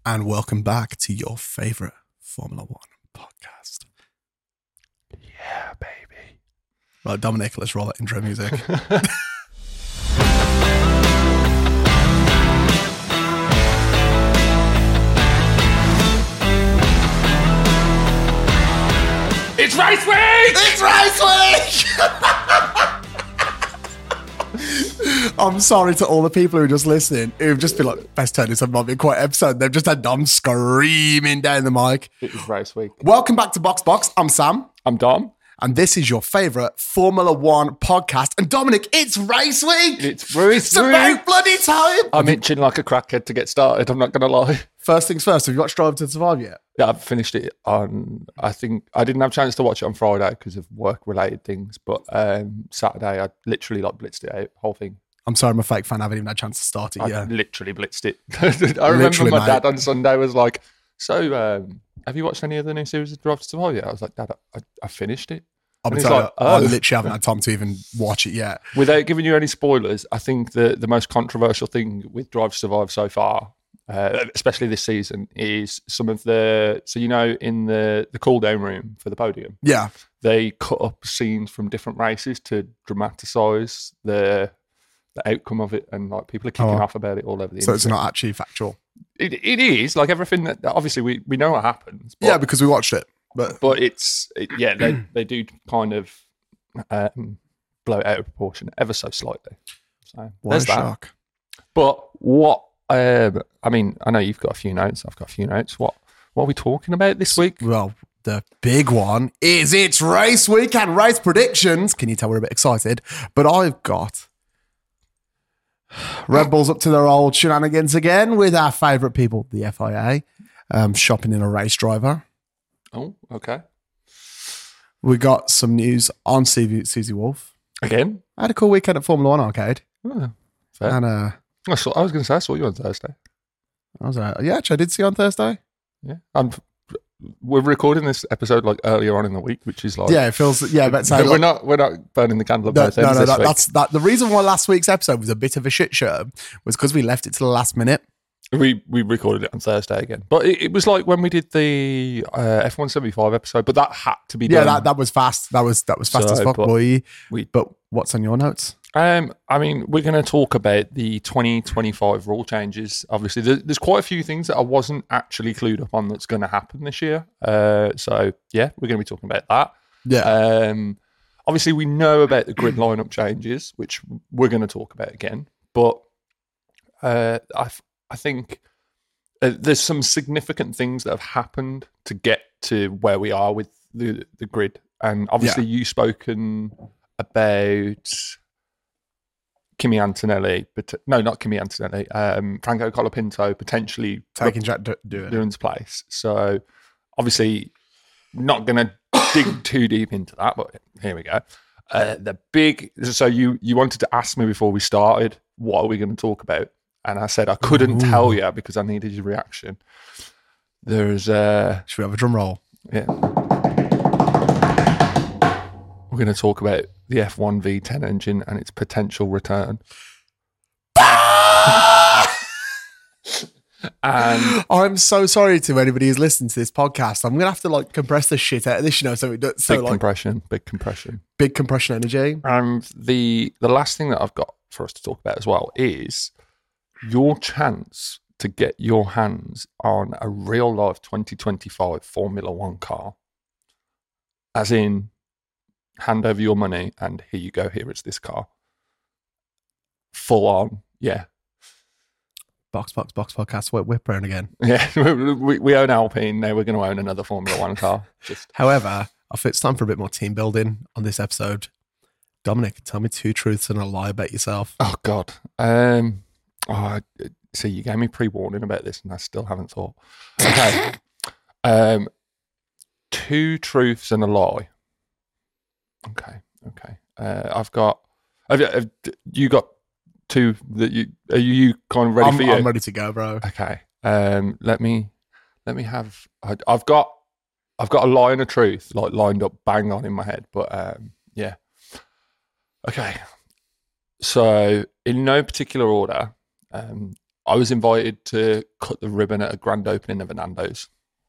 and welcome back to your favorite Formula One podcast. Yeah, baby. Right, Dominic, let's roll that intro music. It's race week! It's race week! I'm sorry to all the people who are just listening, who've just been like, best turn this might be quite episode. They've just had Dom screaming down the mic. It is race week. Welcome back to Box Box. I'm Sam. I'm Dom. And this is your favourite Formula One podcast. And Dominic, it's race week! It's race It's about bloody time! I'm itching like a crackhead to get started, I'm not going to lie. First things first, have you watched Drive to Survive yet? Yeah, I've finished it on, I think, I didn't have a chance to watch it on Friday because of work-related things, but Saturday I literally blitzed it out, whole thing. I'm sorry, I'm a fake fan. I haven't even had a chance to start it I yet. literally blitzed it. I remember Literally, my mate. dad on Sunday was like, so have you watched any of the new series of Drive to Survive yet? I was like, Dad, I finished it. I'll be And he's telling like, you, I oh. literally haven't had time to even watch it yet. Without giving you any spoilers, I think the most controversial thing with Drive to Survive so far, especially this season, is some of the, so you know, in the cool down room for the podium, Yeah. they cut up scenes from different races to dramatise the outcome of it, and like people are kicking off about it all over the So internet. it's not actually factual. It is like everything that obviously we know what happens. But, Yeah, because we watched it. But they do kind of blow it out of proportion ever so slightly. So what a there's that. shock. But what? I mean, I know you've got a few notes. I've got a few notes. What are we talking about this week? Well, the big one is it's race week and race predictions. Can you tell we're a bit excited? But I've got Red Bull's up to their old shenanigans again with our favourite people, the FIA, shopping in a race driver. Oh, okay. We got some news on Susie Wolf. Again? I had a cool weekend at Formula One Arcade. Oh, fair. And I was going to say I saw you on Thursday. I was actually I did see you on Thursday. Yeah, we're recording this episode like earlier on in the week, which is like Yeah, it feels but we're not burning the candle at both ends this week. that's the reason why last week's episode was a bit of a shit show was because we left it to the last minute. We recorded it on Thursday again, but it was like when we did the F175 episode, but that had to be done. Yeah, that was fast. That was fast So, as fuck, but boy. we- But what's on your notes? I mean, we're going to talk about the 2025 rule changes. Obviously, there's quite a few things that I wasn't actually clued up on that's going to happen this year. So, yeah, we're going to be talking about that. Yeah. Obviously, we know about the grid lineup changes, which we're going to talk about again. But I think there's some significant things that have happened to get to where we are with the grid. And obviously, you've spoken about Kimi Antonelli, but no, not Kimi Antonelli, Franco Colapinto potentially Taking Jack Doohan's place. So obviously not going to dig too deep into that, but here we go. So you wanted to ask me before we started, what are we going to talk about? And I said I couldn't tell you because I needed your reaction. There's Should we have a drum roll? yeah. We're going to talk about the F1 V10 engine and its potential return. And I'm so sorry to anybody who's listening to this podcast. I'm gonna have to compress the shit out of this, so it does. So big compression. big compression energy. And the last thing that I've got for us to talk about as well is your chance to get your hands on a real life 2025 Formula One car. As in, hand over your money and here you go, here it's this car. Full on, yeah. Box podcast. We're praying again. Yeah, we own Alpine, now we're going to own another Formula One car. However, I think it's time for a bit more team building on this episode. Dominic, tell me 2 truths and a lie about yourself. Oh, God. See, you gave me pre-warning about this and I still haven't thought. Okay. 2 truths and a lie. Okay. I've got... Have you got 2 that you... Are you kind of ready for you? I'm ready to go, bro. Okay. Let me have... I've got a lie and a truth lined up bang on in my head, but yeah. Okay. So in no particular order, I was invited to cut the ribbon at a grand opening of a Nando's.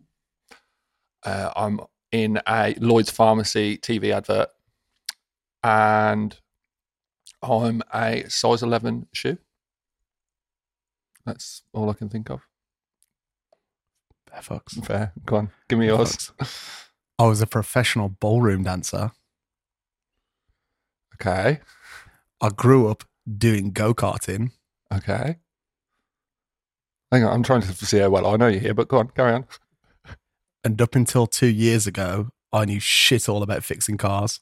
I'm in a Lloyd's Pharmacy TV advert, and I'm a size 11 shoe. That's all I can think of. Fair fucks. Fair. Go on, give me yours. I was a professional ballroom dancer. Okay. I grew up doing go-karting. Okay. Hang on, I'm trying to see how well I know you here, but go on, carry on. And up until 2 years ago, I knew shit all about fixing cars.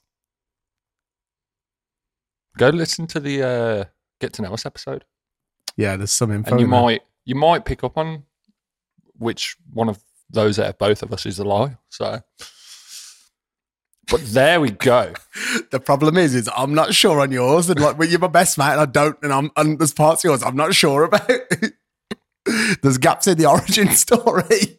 Go listen to the Get to Know Us episode. Yeah, there's some info. And you in there. you might pick up on which one of those out of both of us is a lie. So, but there we go. The problem is I'm not sure on yours, and like, well, you're my best mate, and I don't, and there's parts of yours I'm not sure about. There's gaps in the origin story.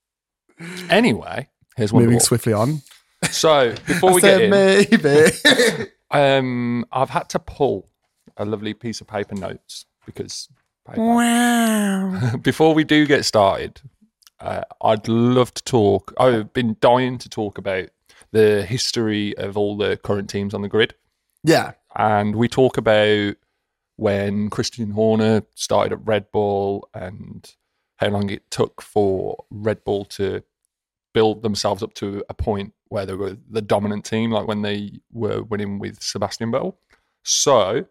Anyway, here's one Moving more. Swiftly on. So before I we get said in, maybe. I've had to pull a lovely piece of paper notes because Wow. before we do get started, I'd love to talk. I've been dying to talk about the history of all the current teams on the grid. Yeah. And we talk about when Christian Horner started at Red Bull and how long it took for Red Bull to build themselves up to a point where they were the dominant team, like when they were winning with Sebastian Vettel. So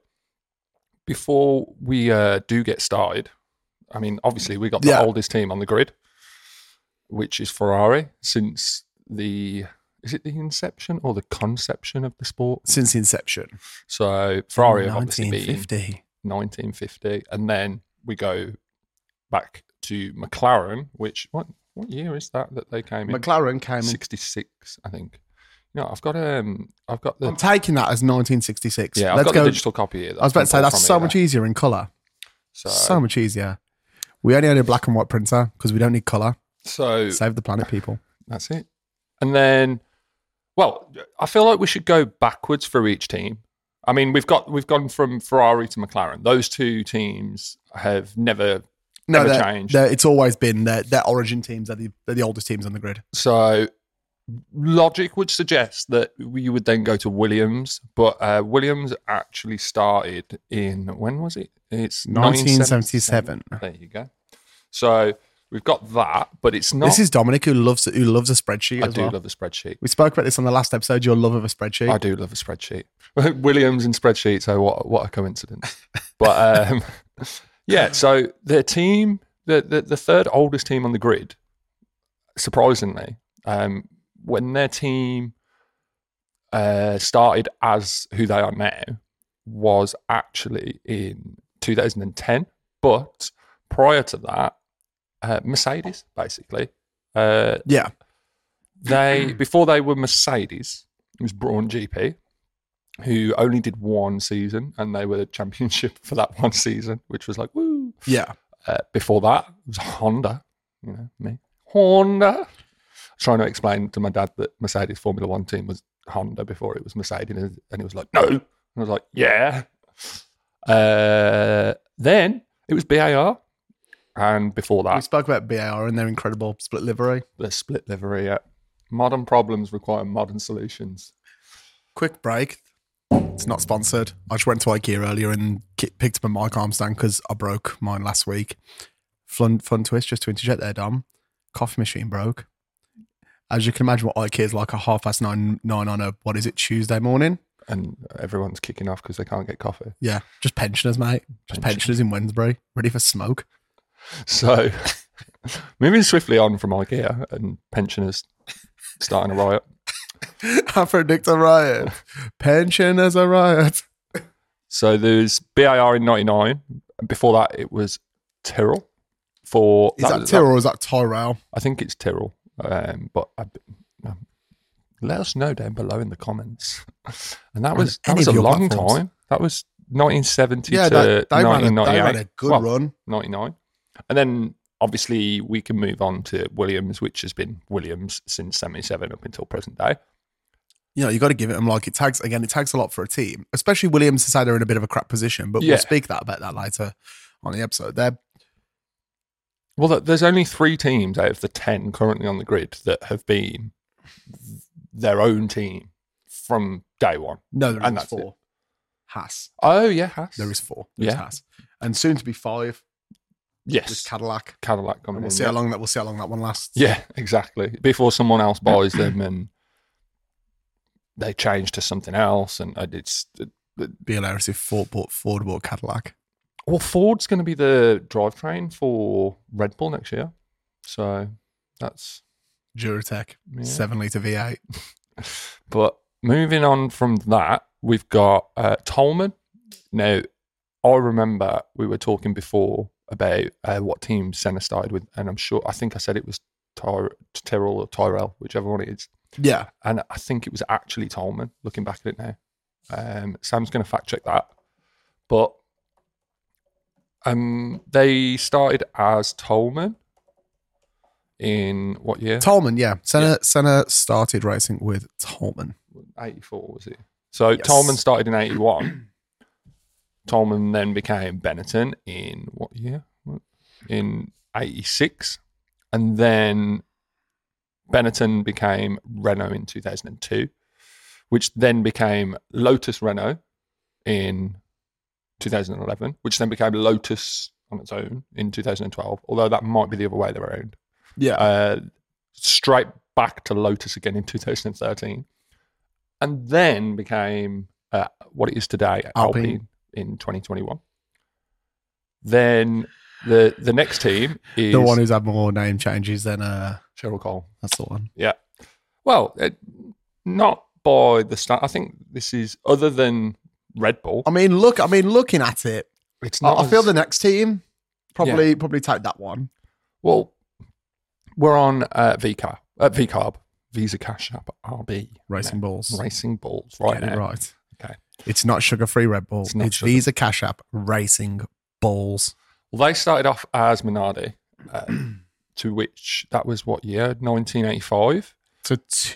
before we do get started, I mean, obviously we got the oldest team on the grid, which is Ferrari since is it the inception or the conception of the sport? Since inception. So Ferrari have obviously been 1950. 1950. And then we go back to McLaren, which, what year is that they came in? McLaren came in 66, I think. No, I've got the. I'm taking that as 1966. Yeah, I've Let's got go. the digital copy here. I was about to say, that's so much easier in colour. So much easier. We only had a black and white printer because we don't need colour. So Save the planet, people. That's it. And then, well, I feel like we should go backwards for each team. I mean, we've gone from Ferrari to McLaren. Those two teams have never changed. It's always been their origin teams. They're the oldest teams on the grid. So logic would suggest that we would then go to Williams, but Williams actually started in, when was it? It's 1977. There you go. So we've got that, but it's not. This is Dominic who loves a spreadsheet. I do love a spreadsheet. We spoke about this on the last episode. Your love of a spreadsheet. I do love a spreadsheet. Williams and spreadsheets. So what a coincidence. But yeah. So their team, the third oldest team on the grid, surprisingly, when their team started as who they are now, was actually in 2010. But prior to that, Mercedes, basically. Before they were Mercedes, it was Braun GP, who only did one season, and they were the championship for that one season, which was like, woo. Yeah. Before that, it was Honda. You know, me. Honda. Trying to explain to my dad that Mercedes Formula One team was Honda before it was Mercedes, and he was like, no. And I was like, yeah. Then it was BAR. And before that, we spoke about BAR and their incredible split livery. The split livery, yeah. Modern problems require modern solutions. Quick break. It's not sponsored. I just went to IKEA earlier and picked up a mic arm stand because I broke mine last week. Fun twist, just to interject there, Dom. Coffee machine broke. As you can imagine what IKEA is like at 9:30 on a, what is it, Tuesday morning? And everyone's kicking off because they can't get coffee. Yeah, just pensioners, mate. Just pensioners in Wednesbury, ready for smoke. So, moving swiftly on from IKEA and pensioners starting a riot. I predict a riot. Pensioners a riot. So there's BAR in 99. Before that, it was Tyrrell. Is that Tyrrell or is that Tyrrell? I think it's Tyrrell. But let us know down below in the comments. And that was a long time. That was 1970 to 1998. They had a good run. 99. And then obviously we can move on to Williams, which has been Williams since 77 up until present day. You know, you got to give it them, like, it takes a lot for a team, especially Williams to say they're in a bit of a crap position, but we'll speak about that later on the episode. Well, there's only 3 teams out of the 10 currently on the grid that have been their own team from day one. No, there And is that's 4. Haas. Oh, yeah, Haas. There is 4. There's Yeah. Haas. And soon to be 5 with Yes. Cadillac. Cadillac coming We'll in. see how long that one lasts. Yeah, exactly. Before someone else buys them and they change to something else. And it's... Be hilarious if Ford bought Cadillac. Well, Ford's going to be the drivetrain for Red Bull next year. So that's... Duratec, Yeah. 7-litre V8. But moving on from that, we've got Tolman. Now, I remember we were talking before about what team Senna started with, and I think I said it was Tyrrell or Tyrell, whichever one it is. Yeah. And I think it was actually Tolman, looking back at it now. Sam's going to fact check that. But they started as Tolman in what year? Tolman, yeah. Senna started racing with Tolman. 84, was it? So Yes. Tolman started in 81. Tolman then became Benetton in what year? In 86. And then Benetton became Renault in 2002, which then became Lotus Renault in 2011, which then became Lotus on its own in 2012, although that might be the other way around. Yeah. Straight back to Lotus again in 2013. And then became what it is today, Alpine in 2021. Then the next team is... the one who's had more name changes than... Cheryl Cole. That's the one. Yeah. Well, not by the start. I think this is, other than Red Bull, I mean, looking at it, it's not... I feel the next team probably take that one. Well, we're on VCARB, Visa Cash App RB. Racing Bulls. Racing Bulls, right Get it now. right. Okay. It's not sugar-free Red Bull. It's not It's sugar- Visa Cash App Racing Bulls. Well, they started off as Minardi, to which, that was what year? 1985? To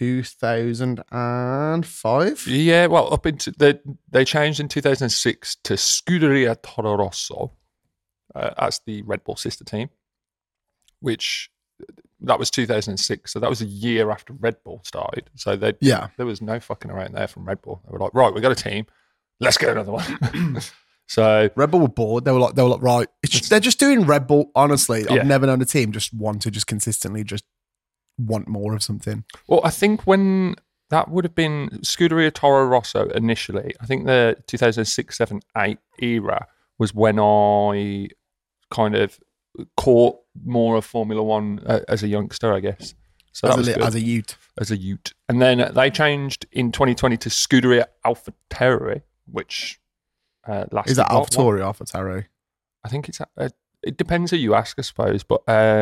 2005? Yeah, well, up into... They changed in 2006 to Scuderia Toro Rosso as the Red Bull sister team, which... That was 2006, so that was a year after Red Bull started. So there was no fucking around there from Red Bull. They were like, right, we got a team, let's get another one. So Red Bull were bored. They were like, right, they're just doing Red Bull. Honestly, Yeah. I've never known a team just consistently just want more of something. well, I think when that would have been Scuderia Toro Rosso initially, I think the 2006, 7, 8 era was when I kind of caught more of Formula One as a youngster, I guess. So that was good. As a ute. As a ute. And then they changed in 2020 to Scuderia AlphaTauri, which lasted... Is that what? AlphaTauri or AlphaTauri? I think it's... it depends who you ask, I suppose. But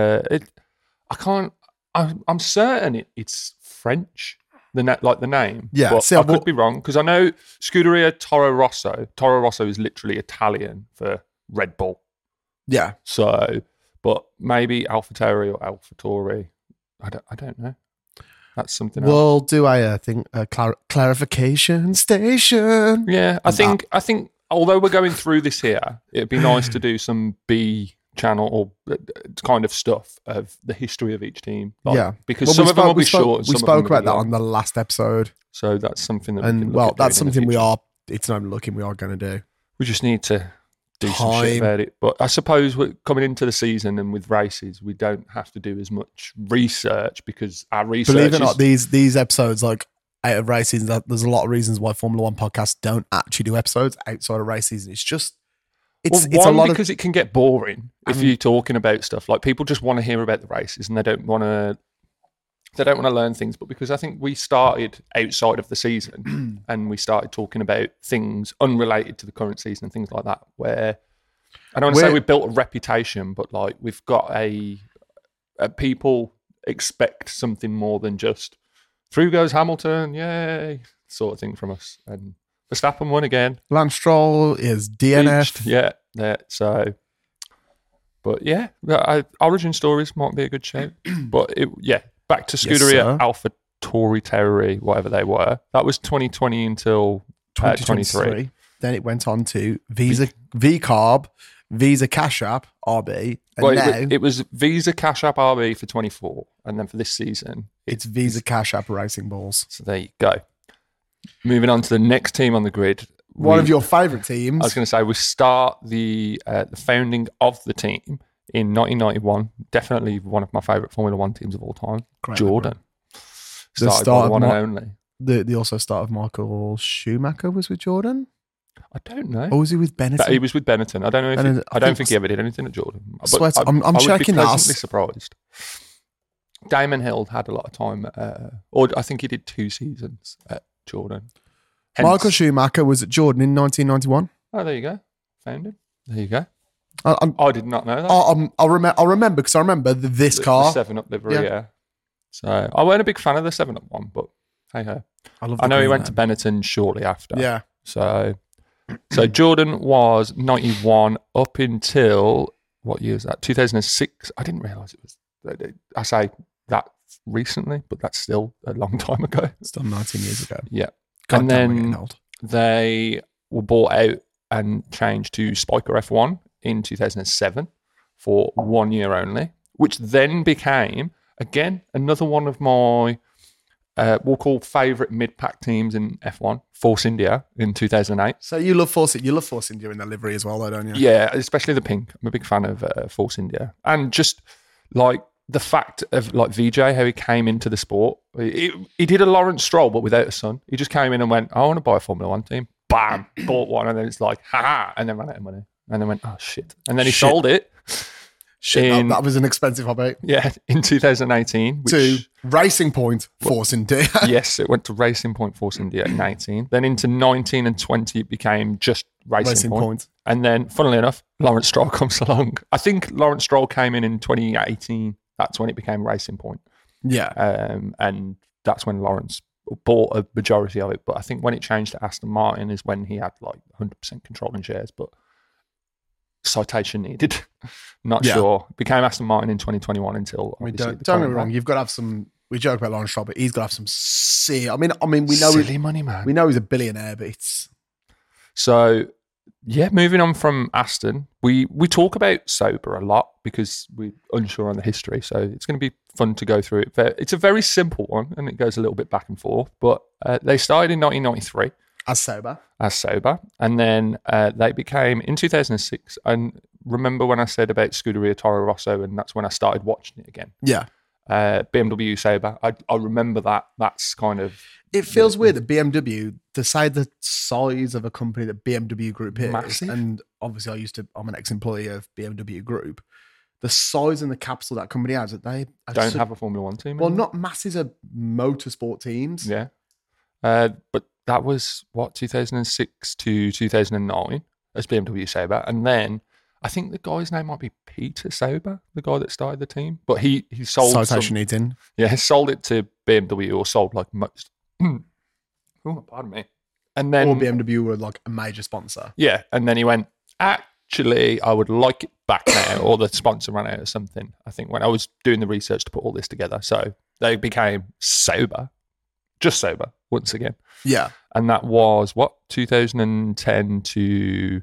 I'm certain it's French, the name. Yeah, But see, I could be wrong, because I know Scuderia Toro Rosso. Toro Rosso is literally Italian for Red Bull. Yeah. So, but maybe AlphaTauri or AlphaTauri. I don't know. That's something else. We'll do a clarification station. Yeah, I think although we're going through this here, it'd be nice to do some B channel or kind of stuff of the history of each team. Because Well, some of them will be short. And we some of them spoke will about be that long. on the last episode. So that's something that we And can look well, at that's doing in the something we future. are. It's not looking we are going to do. We just need to do some shit Time. about it. But I suppose we're coming into the season and with races, we don't have to do as much research because our research Believe it or is... not, these episodes, like out of races, there's a lot of reasons why Formula One podcasts don't actually do episodes outside of races. It's just it's a lot because it can get boring if you're talking about stuff like people just want to hear about the races and they don't want to learn things. But because I think we started outside of the season and we started talking about things unrelated to the current season and things like that, where I don't want to say we built a reputation, but like we've got a people expect something more than just through goes Hamilton, yay, sort of thing from us. And Verstappen won again. Lance Stroll is DNF. Yeah. So, but yeah, origin stories might be a good show. But back to Scuderia AlphaTauri, whatever they were. That was 2020 until 2023. Then it went on to VCARB, Visa Cash App, RB. And Well, now it was Visa Cash App RB for 24, and then for this season, it's Visa Cash App Racing Balls. So there you go. Moving on to the next team on the grid. One of your favourite teams. I was going to say, we start the founding of the team in 1991. Definitely one of my favourite Formula One teams of all time. Great Jordan. The Started by start the of one and only. The also start of Michael Schumacher was with Jordan? I don't know. Or was he with Benetton? But he was with Benetton. I don't know. If I don't think he ever did anything at Jordan. But I'm I would checking be that. pleasantly surprised. Damon Hill had a lot of time, or I think he did 2 seasons at Jordan. Hence- Michael Schumacher was at Jordan in 1991. Oh, there you go. Found him. There you go. I I did not know that. I'll remember because I remember this car. The 7-Up livery, Yeah. yeah. So I weren't a big fan of the 7-Up one, but hey ho. I I know he went to Benetton shortly after. Yeah. So Jordan was 91 up until, what year was that? 2006. I didn't realise it was, I say that recently, but that's still a long time ago. It's done 19 years ago. Yeah. God And damn, we're then getting old. they were bought out and changed to Spiker F1 in 2007 for 1 year only, which then became, again, another one of my, we'll call favourite mid-pack teams in F1, Force India in 2008. So you love Force India in their livery as well, though, don't you? Yeah, especially the pink. I'm a big fan of Force India. And just like the fact of like VJ, how he came into the sport. He did a Lawrence Stroll, but without a son. He just came in and went, I want to buy a Formula One team. Bam, bought one. And then it's like, ha, and then ran out of money. And then went, oh, shit. And then he Shit. sold it. Shit, that was an expensive hobby. Yeah, in 2018. Which, To Racing Point, Force India. yes, it went to Racing Point Force India at 19. Then into 19 and 20, it became just Racing Point. And then, funnily enough, Lawrence Stroll comes along. I think Lawrence Stroll came in 2018. That's when it became Racing Point. Yeah. And that's when Lawrence bought a majority of it. But I think when it changed to Aston Martin is when he had like 100% controlling shares. But citation needed. Not sure. Became Aston Martin in 2021 until obviously Don't get me wrong. You've got to have some. We joke about Lawrence Stroll, but he's got to have some. I mean, we know silly money, man. We know he's a billionaire, but it's So, yeah, moving on from Aston, we talk about Sauber a lot because we're unsure on the history. So it's going to be fun to go through it. It's a very simple one, and it goes a little bit back and forth. But they started in 1993 as Sauber. And then they became, in 2006, and remember when I said about Scuderia Toro Rosso, and that's when I started watching it again. Yeah. BMW Sauber. I remember that. That's kind of... It feels weird that BMW, to say the size of a company that BMW Group is, Massive. and obviously I'm an ex-employee of BMW Group, the size and the capital that company has, that they don't have a Formula One team Well, anymore. not masses of motorsport teams. Yeah. But that was, 2006 to 2009 as BMW Sauber. And then I think the guy's name might be Peter Sauber, the guy that started the team. But he sold Citation needs in. Yeah, he sold it to BMW, or sold like most. Oh, pardon me. And then Or BMW were like a major sponsor. yeah, and then he went, actually, I would like it back now, or the sponsor ran out or something. I think when I was doing the research to put all this together. So they became Sauber, just Sauber once again. Yeah. And that was 2010 to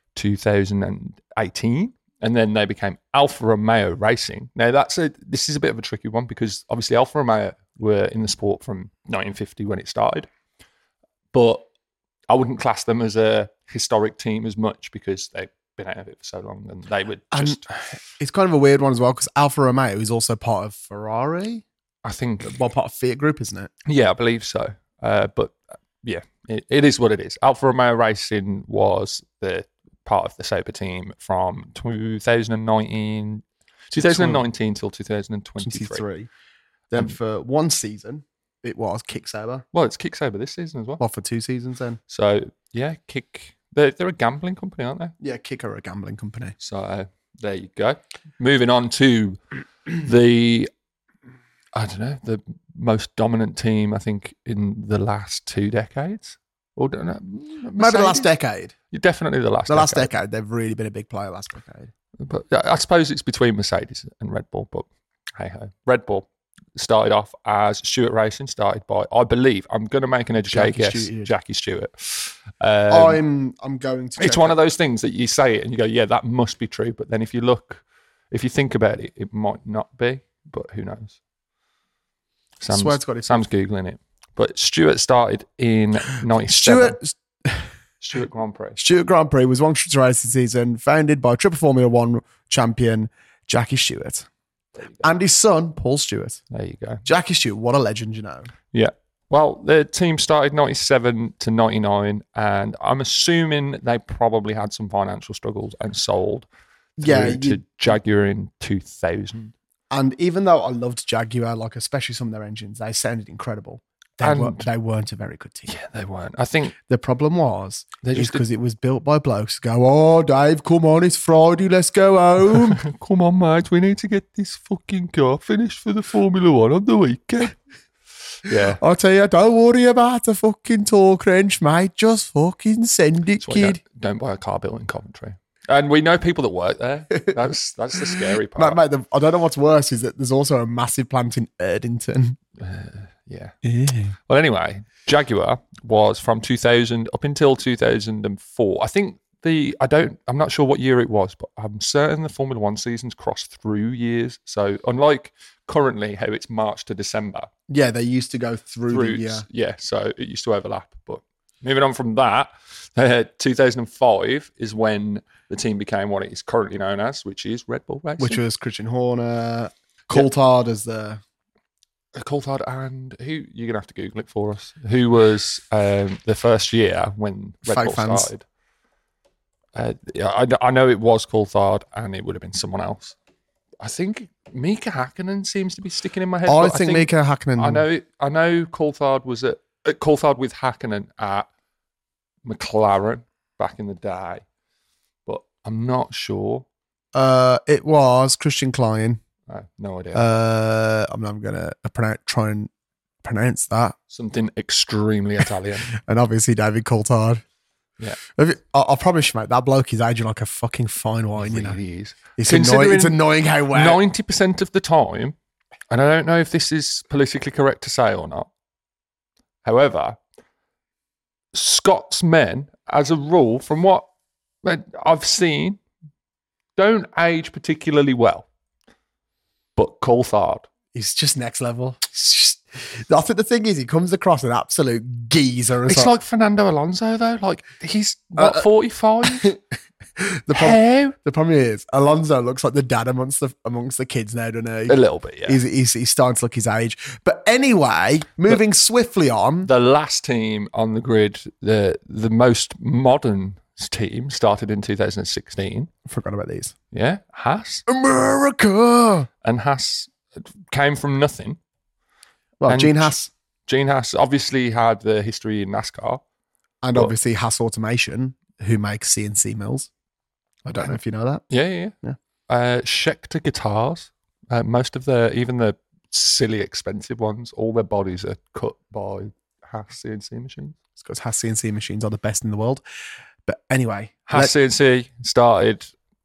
2018. And then they became Alfa Romeo Racing. Now this is a bit of a tricky one because obviously Alfa Romeo were in the sport from 1950 when it started. But I wouldn't class them as a historic team as much because they've been out of it for so long, and they would just... And it's kind of a weird one as well because Alfa Romeo is also part of Ferrari. I think... Well, part of Fiat Group, isn't it? Yeah, I believe so. But yeah, it is what it is. Alfa Romeo Racing was the part of the Sauber team from 2019 till 2023. Then for one season, it was Kick Sauber. Well, it's Kick Sauber this season as well. Well, for 2 seasons then. So yeah, Kick... They're a gambling company, aren't they? Yeah, Kick are a gambling company. So there you go. Moving on to the most dominant team, I think, in the last 2 decades. Or Maybe the last decade. Definitely the last last decade. They've really been a big player last decade. But I suppose it's between Mercedes and Red Bull, but hey ho. Red Bull, started off as Stewart Racing, started by, I believe, I'm going to make an educated guess, Jackie Stewart. I'm going to. It's one of those things that you say it and you go, yeah, that must be true. But then if you think about it, it might not be. But who knows? Sam's Googling it. But Stewart started in 97. Stewart Grand Prix. Stewart Grand Prix was one racing season, founded by Triple Formula One champion Jackie Stewart. And his son, Paul Stewart. There you go. Jackie Stewart, what a legend, you know. Yeah. Well, the team started 97 to 99, and I'm assuming they probably had some financial struggles and sold to Jaguar in 2000. And even though I loved Jaguar, like especially some of their engines, they sounded incredible. They weren't a very good team. Yeah, they weren't. I think the problem was because it was built by blokes who go, oh, Dave, come on, it's Friday, let's go home. Come on, mate, we need to get this fucking car finished for the Formula One on the weekend. Yeah. I'll tell you, don't worry about the fucking torque wrench, mate. Just fucking send it, kid. Don't buy a car built in Coventry. And we know people that work there. That's the scary part. Mate, I don't know what's worse is that there's also a massive plant in Erdington. Yeah. Well, anyway, Jaguar was from 2000 up until 2004. I think I'm not sure what year it was, but I'm certain the Formula One seasons crossed through years. So unlike currently how it's March to December. Yeah, they used to go through the year. Yeah, so it used to overlap. But moving on from that, 2005 is when the team became what it is currently known as, which is Red Bull Racing. Which was Christian Horner, Coulthard as the... Coulthard and who, you're going to have to Google it for us, who was the first year when Red Bull started. I know it was Coulthard and it would have been someone else. I think Mika Hakkinen seems to be sticking in my head. I think Mika Hakkinen. I know Coulthard was at Coulthard with Hakkinen at McLaren back in the day, but I'm not sure. It was Christian Klein. No idea. I'm not going to try and pronounce that. Something extremely Italian. And obviously David Coulthard. Yeah. I promise you, mate, that bloke is aging like a fucking fine wine, you know. He is. It's annoying how well. 90% of the time, and I don't know if this is politically correct to say or not, however, Scotsmen, as a rule, from what I've seen, don't age particularly well. But Coulthard, he's just next level. I think the thing is, he comes across an absolute geezer. It's like Fernando Alonso, though. Like, he's, 45? The problem is, Alonso looks like the dad amongst the kids now, doesn't he? A little bit, yeah. He's starting to look his age. But anyway, moving swiftly on. The last team on the grid, the most modern team, started in 2016. I forgot about these. Yeah, Haas. America! And Haas came from nothing. Well, Gene Haas obviously had the history in NASCAR. And obviously Haas Automation, who makes CNC mills. I don't know if you know that. Yeah. Schecter guitars. Most of even the silly expensive ones, all their bodies are cut by Haas CNC machines. It's because Haas CNC machines are the best in the world. But anyway. Haas CNC started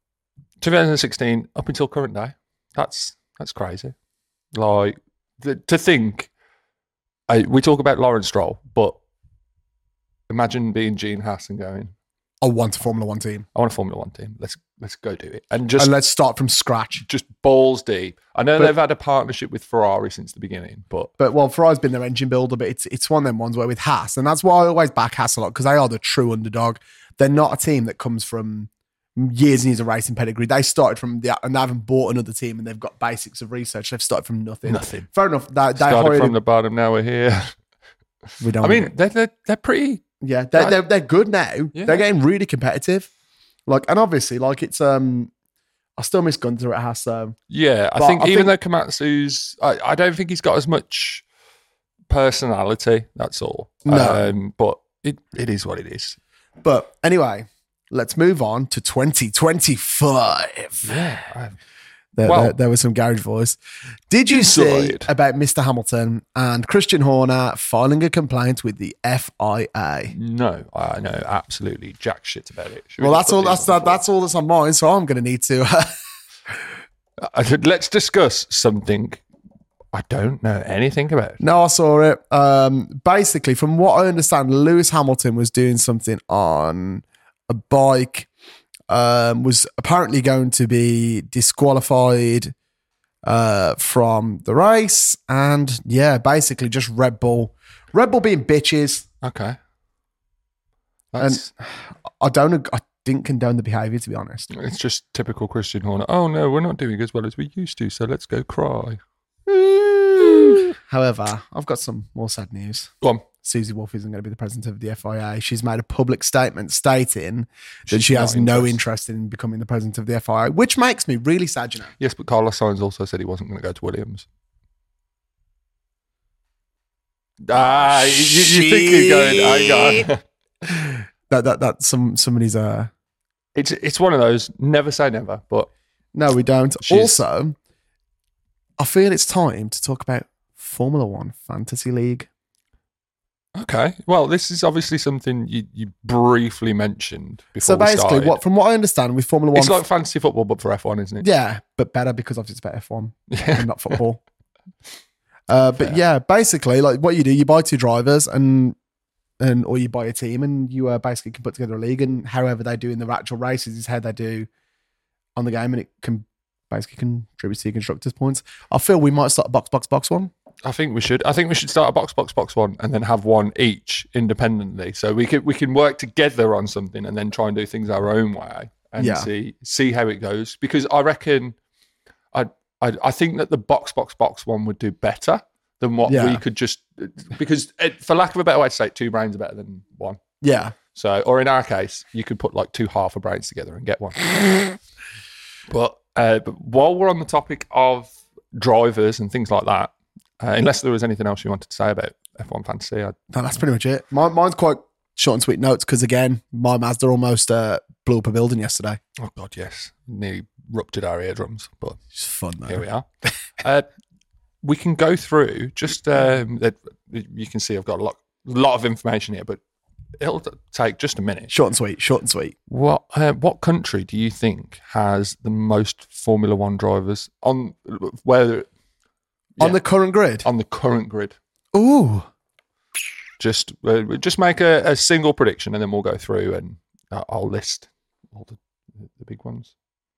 2016 up until current day. That's crazy. Like, to think, we talk about Lawrence Stroll, but imagine being Gene Haas and going, I want a Formula One team. I want a Formula One team. Let's go do it. And let's start from scratch. Just balls deep. I know they've had a partnership with Ferrari since the beginning, but Ferrari's been their engine builder, but it's one of them ones where with Haas, and that's why I always back Haas a lot, because they are the true underdog. They're not a team that comes from years and years of racing pedigree. They started from and they haven't bought another team, and they've got basics of research. They've started from nothing. Fair enough. They started from the bottom. Now we're here. They're pretty. Yeah, they're good now. Yeah. They're getting really competitive. Like, and obviously, like it's I still miss Gunther at Haas though. Yeah, I think though Komatsu's, I don't think he's got as much personality. That's all. No, but it is what it is. But anyway, let's move on to 2025. Yeah. There was some garage voice. Did you see about Mr. Hamilton and Christian Horner filing a complaint with the FIA? No, I know absolutely jack shit about it. That's all that's on mine, so I'm going to need to. Let's discuss something I don't know anything about it. No, I saw it. Basically, from what I understand, Lewis Hamilton was doing something on a bike, was apparently going to be disqualified from the race. And yeah, basically just Red Bull being bitches. Okay. And I didn't condone the behaviour, to be honest. It's just typical Christian Horner. Oh, no, we're not doing as well as we used to, so let's go cry. However, I've got some more sad news. Go on. Susie Wolff isn't going to be the president of the FIA. She's made a public statement stating that She's she has not no interested. interest in becoming the president of the FIA, which makes me really sad, you know. Yes, but Carlos Sainz also said he wasn't going to go to Williams. You think he's going, hang on. That's somebody's It's one of those, never say never, but no, we don't. She's- Also, I feel it's time to talk about Formula One Fantasy League. okay. Well, this is obviously something you briefly mentioned before So we basically, started. from what I understand with Formula One, It's like fantasy football, but for F1, isn't it? yeah, but better because obviously it's about F1 Yeah. and not football. But yeah, basically, like what you do, you buy two drivers or you buy a team, and you basically can put together a league, and however they do in the actual races is how they do on the game, and it can basically contribute to your constructors' points. I feel we might start a box one. I think we should start a box one and then have one each independently. So we can work together on something and then try and do things our own way and Yeah. see how it goes. Because I reckon I think that the box one would do better than what Yeah. we could just because for lack of a better way to say it, two brains are better than one. Yeah. So, or in our case, you could put like two half a brains together and get one. But while we're on the topic of drivers and things like that, unless there was anything else you wanted to say about F1 Fantasy, No, that's pretty much it. Mine's quite short and sweet notes because, again, my Mazda almost blew up a building yesterday. oh God, yes, nearly ruptured our eardrums, but It's fun, though. here we are. We can go through just that you can see I've got a lot of information here, but it'll take just a minute. Short and sweet. What country do you think has the most Formula One drivers on where On the current grid? on the current grid? Ooh. Just make a single prediction, and then we'll go through and I'll list all the big ones.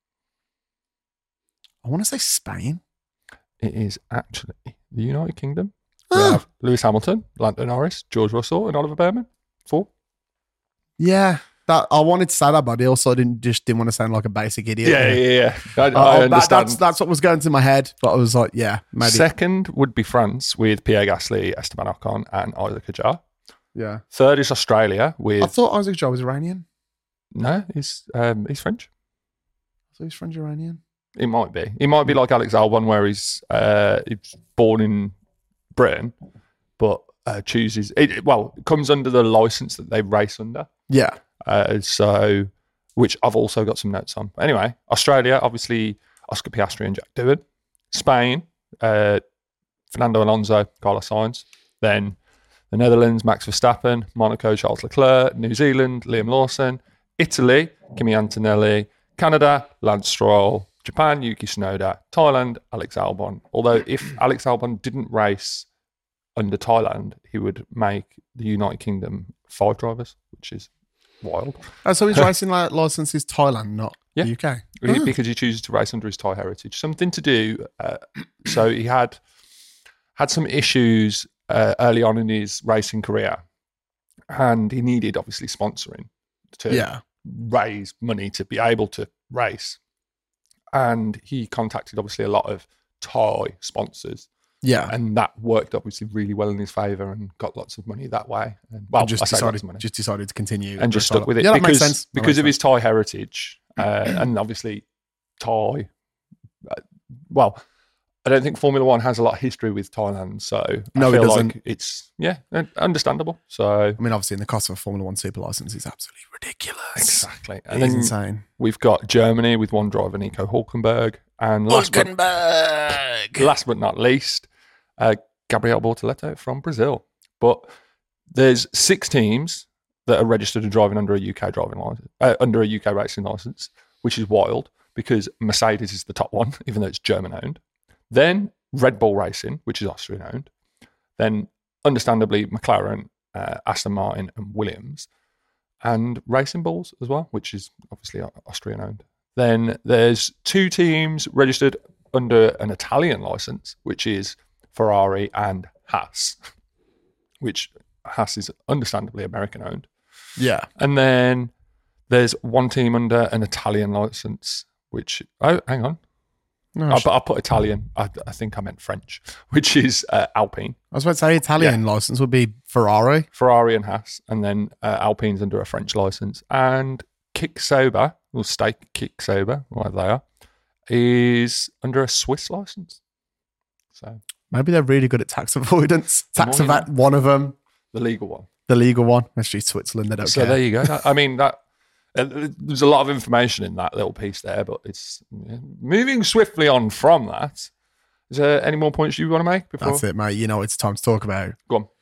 I want to say Spain. It is actually the United Kingdom. We Ah. have Lewis Hamilton, Lando Norris, George Russell, and Oliver Behrman. 4. Yeah. That I wanted to say that, but I also didn't want to sound like a basic idiot. Yeah. I understand. That's what was going through my head, but I was like, yeah, maybe. Second would be France with Pierre Gasly, Esteban Ocon, and Isaac Hadjar. Yeah. Third is Australia with I thought Isaac Joe was Iranian. no, he's French. I thought he was French Iranian. He might be. He might be like Alex Albon, where he's born in Britain, but chooses it. Well, it comes under the license that they race under. Yeah. So, which I've also got some notes on. Anyway, Australia, obviously Oscar Piastri and Jack Doohan. Spain, Fernando Alonso, Carlos Sainz. Then the Netherlands, Max Verstappen. Monaco, Charles Leclerc. New Zealand, Liam Lawson. Italy, Kimi Antonelli. Canada, Lance Stroll. Japan, Yuki Tsunoda. Thailand, Alex Albon. Although if Alex Albon didn't race under Thailand, he would make the United Kingdom 5 drivers, which is wild. Oh, so his racing license is Thailand, not Yeah. the UK. Because he chooses to race under his Thai heritage. Something to do. So he had some issues early on in his racing career, and he needed obviously sponsoring to raise money to be able to race. And he contacted obviously a lot of Thai sponsors, Yeah. and that worked obviously really well in his favour and got lots of money that way. And, well, And I say lots of money. just decided to continue. And just stuck with it Yeah, that because, makes sense. because of his Thai heritage and obviously Thai. Well, I don't think Formula One has a lot of history with Thailand, so No, I it feel doesn't. like it's understandable. So I mean, obviously, in the cost of a Formula One super license is absolutely ridiculous. exactly, It and is then insane. we've got Germany with one driver, Nico Hülkenberg, and last but not least, Gabriel Bortoleto from Brazil. But there's 6 teams that are registered and driving under a UK driving license, under a UK racing license, which is wild because Mercedes is the top one, even though it's German owned. Then Red Bull Racing, which is Austrian owned. Then, understandably, McLaren, Aston Martin, and Williams, and Racing Bulls as well, which is obviously Austrian owned. Then there's 2 teams registered under an Italian license, which is Ferrari and Haas, which Haas is understandably American owned. Yeah. And then there's 1 team under an Italian license, which, oh, hang on. No, I'll put Italian. I think I meant French, which is Alpine. I was about to say Italian license would be Ferrari. Ferrari and Haas. And then Alpine's under a French license. And Kick Sauber, or Stake Kick Sauber, whatever they are, is under a Swiss license. So maybe they're really good at tax avoidance. Tax More, you evasion, one of them. the legal one. The legal one. Actually, Switzerland, they don't So care. there you go. I mean, that there's a lot of information in that little piece there, but it's moving swiftly on from that. Is there any more points you want to make before? That's it, mate. You know it's time to talk about. Go on.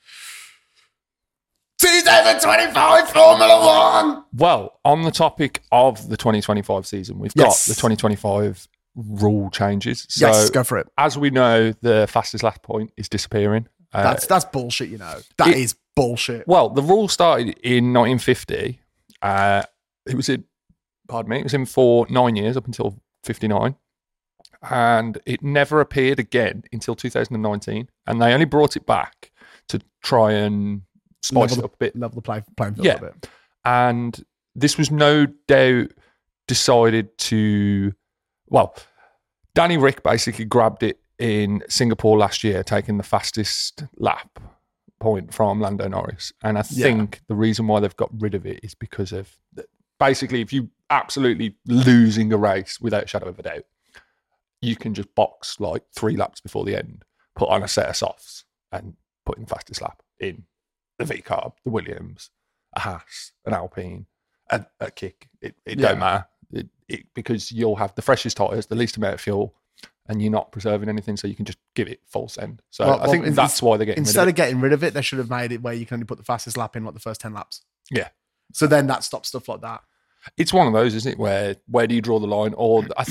2025 Formula One! Well, on the topic of the 2025 season, we've got Yes. the 2025 rule changes. So, Yes, go for it. as we know, the fastest lap point is disappearing. That's bullshit, you know. That is bullshit. Well, the rule started in 1950. It was in for 9 years up until 59. And it never appeared again until 2019. And they only brought it back to try and spice it up a bit. Level the playing field Yeah. a bit. And this was no doubt decided to, well, Danny Rick basically grabbed it in Singapore last year, taking the fastest lap point from Lando Norris. And I think the reason why they've got rid of it is because of, basically, if you absolutely losing a race without a shadow of a doubt, you can just box like 3 laps before the end, put on a set of softs and put in the fastest lap in the V-Carb, the Williams, a Haas, an Alpine, a Kick. It don't matter because you'll have the freshest tyres, the least amount of fuel, and you're not preserving anything, so you can just give it full send. So I think that's why they're getting instead rid of of getting rid of it, they should have made it where you can only put the fastest lap in like the first 10 laps. Yeah. So then that stops stuff like that. It's one of those, isn't it, where do you draw the line? Or I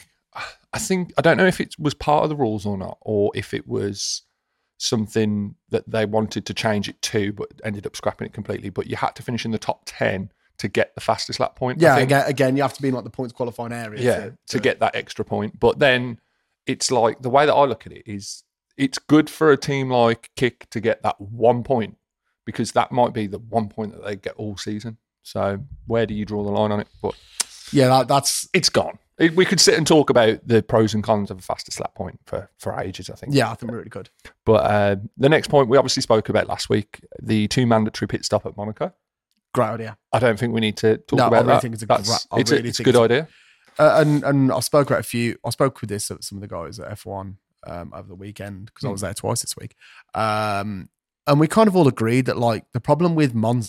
don't know if it was part of the rules or not, or if it was something that they wanted to change it to, but ended up scrapping it completely. But you had to finish in the top 10 to get the fastest lap point. Yeah, I think. again, you have to be in like the points qualifying area. Yeah, to get that extra point. But then it's like, the way that I look at it is, it's good for a team like Kick to get that 1 point, because that might be the 1 point that they get all season. So where do you draw the line on it? But yeah, that's it's gone. We could sit and talk about the pros and cons of a fastest lap point for ages, I think. yeah, I think we're really good. But the next point we obviously spoke about last week, the 2 mandatory pit stop at Monaco. Great idea. I don't think we need to talk No, I about really that. think it's a It's a good idea. And I spoke with this at some of the guys at F1 over the weekend because I was there twice this week. And we kind of all agreed that like the problem with Monza,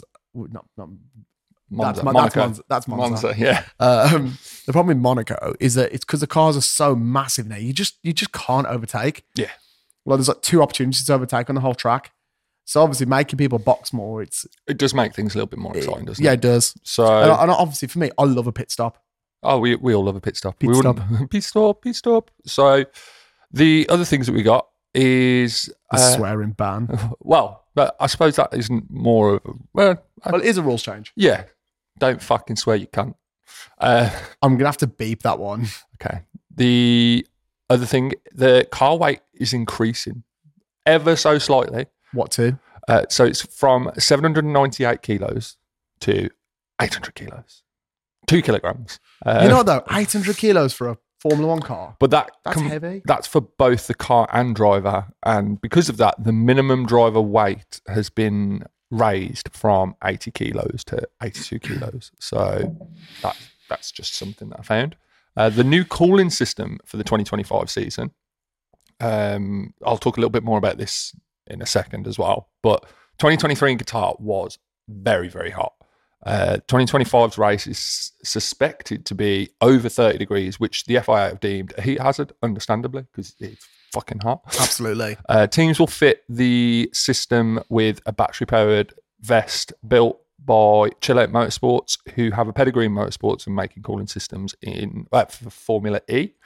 Monaco. That's Monza. Yeah. The problem with Monaco is that it's because the cars are so massive now. You just can't overtake. Yeah. Well, there's like 2 opportunities to overtake on the whole track. So obviously making people box more, It does make things a little bit more exciting, doesn't it? Yeah, it does. So, And obviously for me, I love a pit stop. we all love a pit stop. Pit Stop. So the other things that we got is The swearing ban. well, but I suppose that isn't more of a, Well, it is a rules change. yeah. Don't fucking swear you can't. I'm going to have to beep that one. Okay. The other thing, the car weight is increasing ever so slightly. What to? So it's from 798 kilos to 800 kilos, 2 kilograms. You know what though? 800 kilos for a Formula One car. But that's heavy. That's for both the car and driver. And because of that, the minimum driver weight has been raised from 80 kilos to 82 kilos. So that's just something that I found. The new cooling system for the 2025 season, I'll talk a little bit more about this in a second as well. But 2023 in Qatar was very, very hot. 2025's race is suspected to be over 30 degrees, which the FIA have deemed a heat hazard, understandably, because it's fucking hot. Absolutely. Teams will fit the system with a battery-powered vest built by Chill Out Motorsports, who have a pedigree in motorsports and making cooling systems in for Formula E.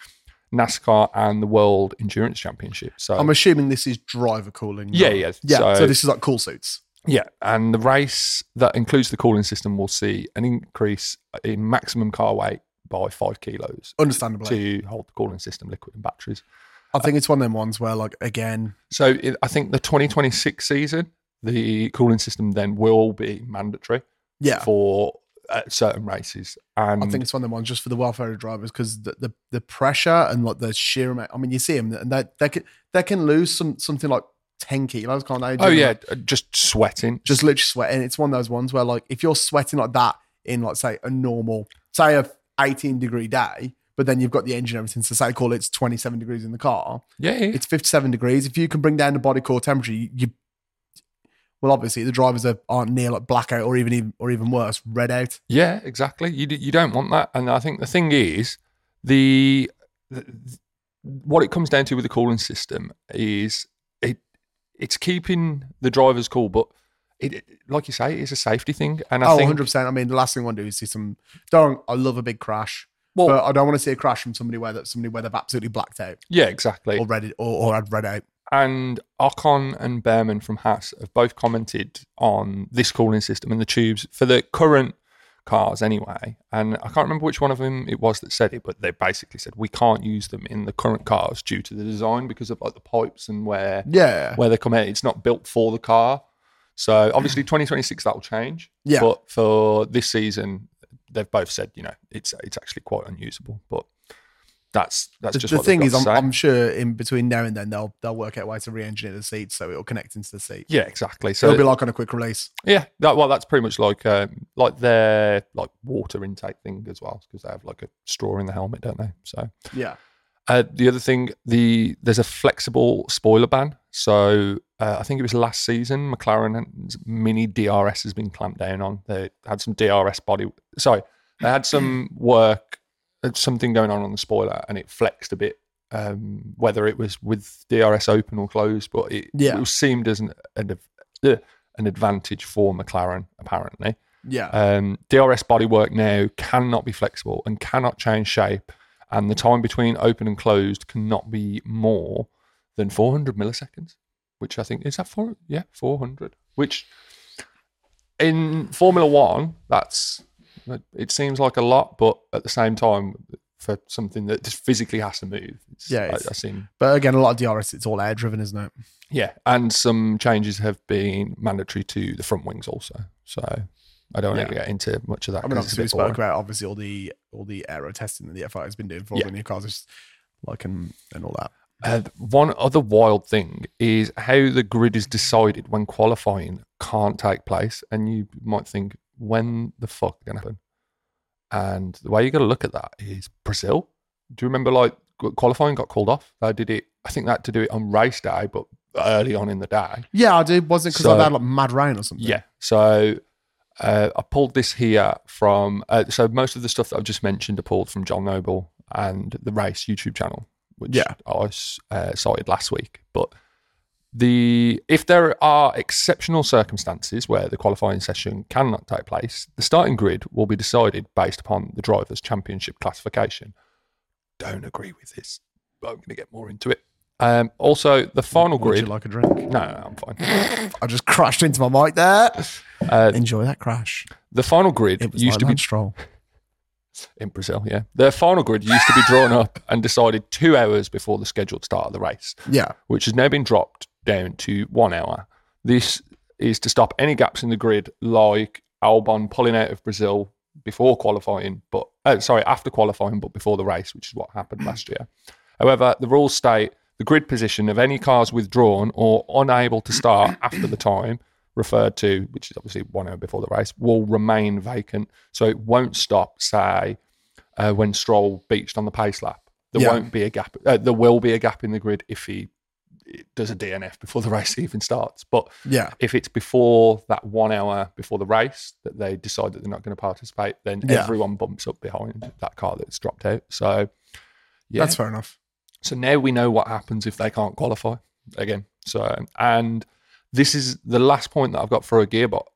NASCAR and the World Endurance Championship. So I'm assuming this is driver cooling. Yeah. So this is like cool suits. Yeah, and the race that includes the cooling system will see an increase in maximum car weight by 5 kilos Understandably. to hold the cooling system liquid and batteries. I think it's one of them ones where, like, again, So I think the 2026 season, the cooling system then will be mandatory for certain races. And I think it's one of them ones just for the welfare of drivers, because the pressure and like the sheer amount. I mean, you see them and they can lose something like 10 kilos, can't they? Oh yeah, just sweating, just literally sweating. It's one of those ones where, like, if you're sweating like that in, like, say a normal, say a 18-degree day, but then you've got the engine and everything, so say call it's 27 degrees in the car. Yeah. It's 57 degrees. If you can bring down the body core temperature, well, obviously the drivers aren't near like blackout or even worse, red out. Yeah, exactly. You don't want that. And I think the thing is, what it comes down to with the cooling system is it's keeping the drivers cool, but it, like you say, it's a safety thing. And I think 100%. I mean, the last thing I want to do is see I love a big crash. Well, but I don't want to see a crash from somebody where they've absolutely blacked out. Yeah, exactly. Or had red out. And Ocon and Behrman from Haas have both commented on this cooling system and the tubes for the current cars anyway. And I can't remember which one of them it was that said it, but they basically said we can't use them in the current cars due to the design because of like the pipes and where they come out. It's not built for the car. So obviously 2026 that will change. Yeah. But for this season, they've both said, it's actually quite unusable. But that's just the what thing they've is. got to say. I'm sure in between now and then they'll work out a way to re-engineer the seats so it'll connect into the seat. Yeah, exactly. So it'll be like on a quick release. Yeah, that's pretty much like their like water intake thing as well, because they have like a straw in the helmet, don't they? So yeah. The other thing, there's a flexible spoiler ban. So I think it was last season, McLaren's mini DRS has been clamped down on. They had some DRS they had some work, something going on the spoiler, and it flexed a bit, whether it was with DRS open or closed, but it seemed as an advantage for McLaren, apparently. Yeah. DRS bodywork now cannot be flexible and cannot change shape, and the time between open and closed cannot be more than 400 milliseconds, which I think, is that 400, which in Formula One, it seems like a lot, but at the same time, for something that just physically has to move. But again, a lot of DRS, it's all air driven, isn't it? Yeah, and some changes have been mandatory to the front wings also. So I don't want to get into much of that. I mean, obviously we spoke about all the aero testing that the FIA has been doing for all the new cars, like and all that. One other wild thing is how the grid is decided when qualifying can't take place, and you might think, when the fuck going to happen? And the way you got to look at that is Brazil. Do you remember, like, qualifying got called off? I think they had to do it on race day, but early on in the day. Yeah, I did. Was it because I had like mad rain or something? Yeah. So I pulled this here from. So most of the stuff that I've just mentioned are pulled from John Noble and the Race YouTube channel, which I cited last week. But if there are exceptional circumstances where the qualifying session cannot take place, the starting grid will be decided based upon the driver's championship classification. Don't agree with this, but I'm going to get more into it. Also, the final grid. Would you like a drink? No, I'm fine. I just crashed into my mic there. Enjoy that crash. The final grid used to be Stroll in Brazil. Yeah, the final grid used to be drawn up and decided 2 hours before the scheduled start of the race. Yeah, which has now been dropped down to 1 hour. This is to stop any gaps in the grid, like Albon pulling out of Brazil before qualifying, after qualifying, but before the race, which is what happened last year. However, the rules state the grid position of any cars withdrawn or unable to start after the time referred to, which is obviously 1 hour before the race, will remain vacant. So it won't stop, say, when Stroll beached on the pace lap. There won't be a gap. There will be a gap in the grid if he does a DNF before the race even starts. But if it's before that 1 hour before the race that they decide that they're not going to participate, then everyone bumps up behind that car that's dropped out. So that's fair enough. So now we know what happens if they can't qualify again. So, and this is the last point that I've got for a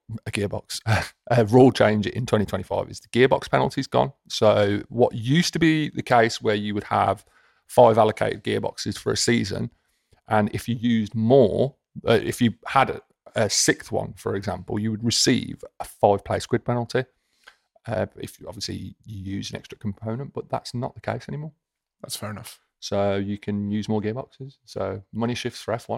rule change in 2025 is the gearbox penalty's gone. So what used to be the case where you would have 5 allocated gearboxes for a season, and if you used more, if you had a 6th one, for example, you would receive a 5-place grid penalty. If obviously you use an extra component, but that's not the case anymore. That's fair enough. So you can use more gearboxes. So money shifts for F1.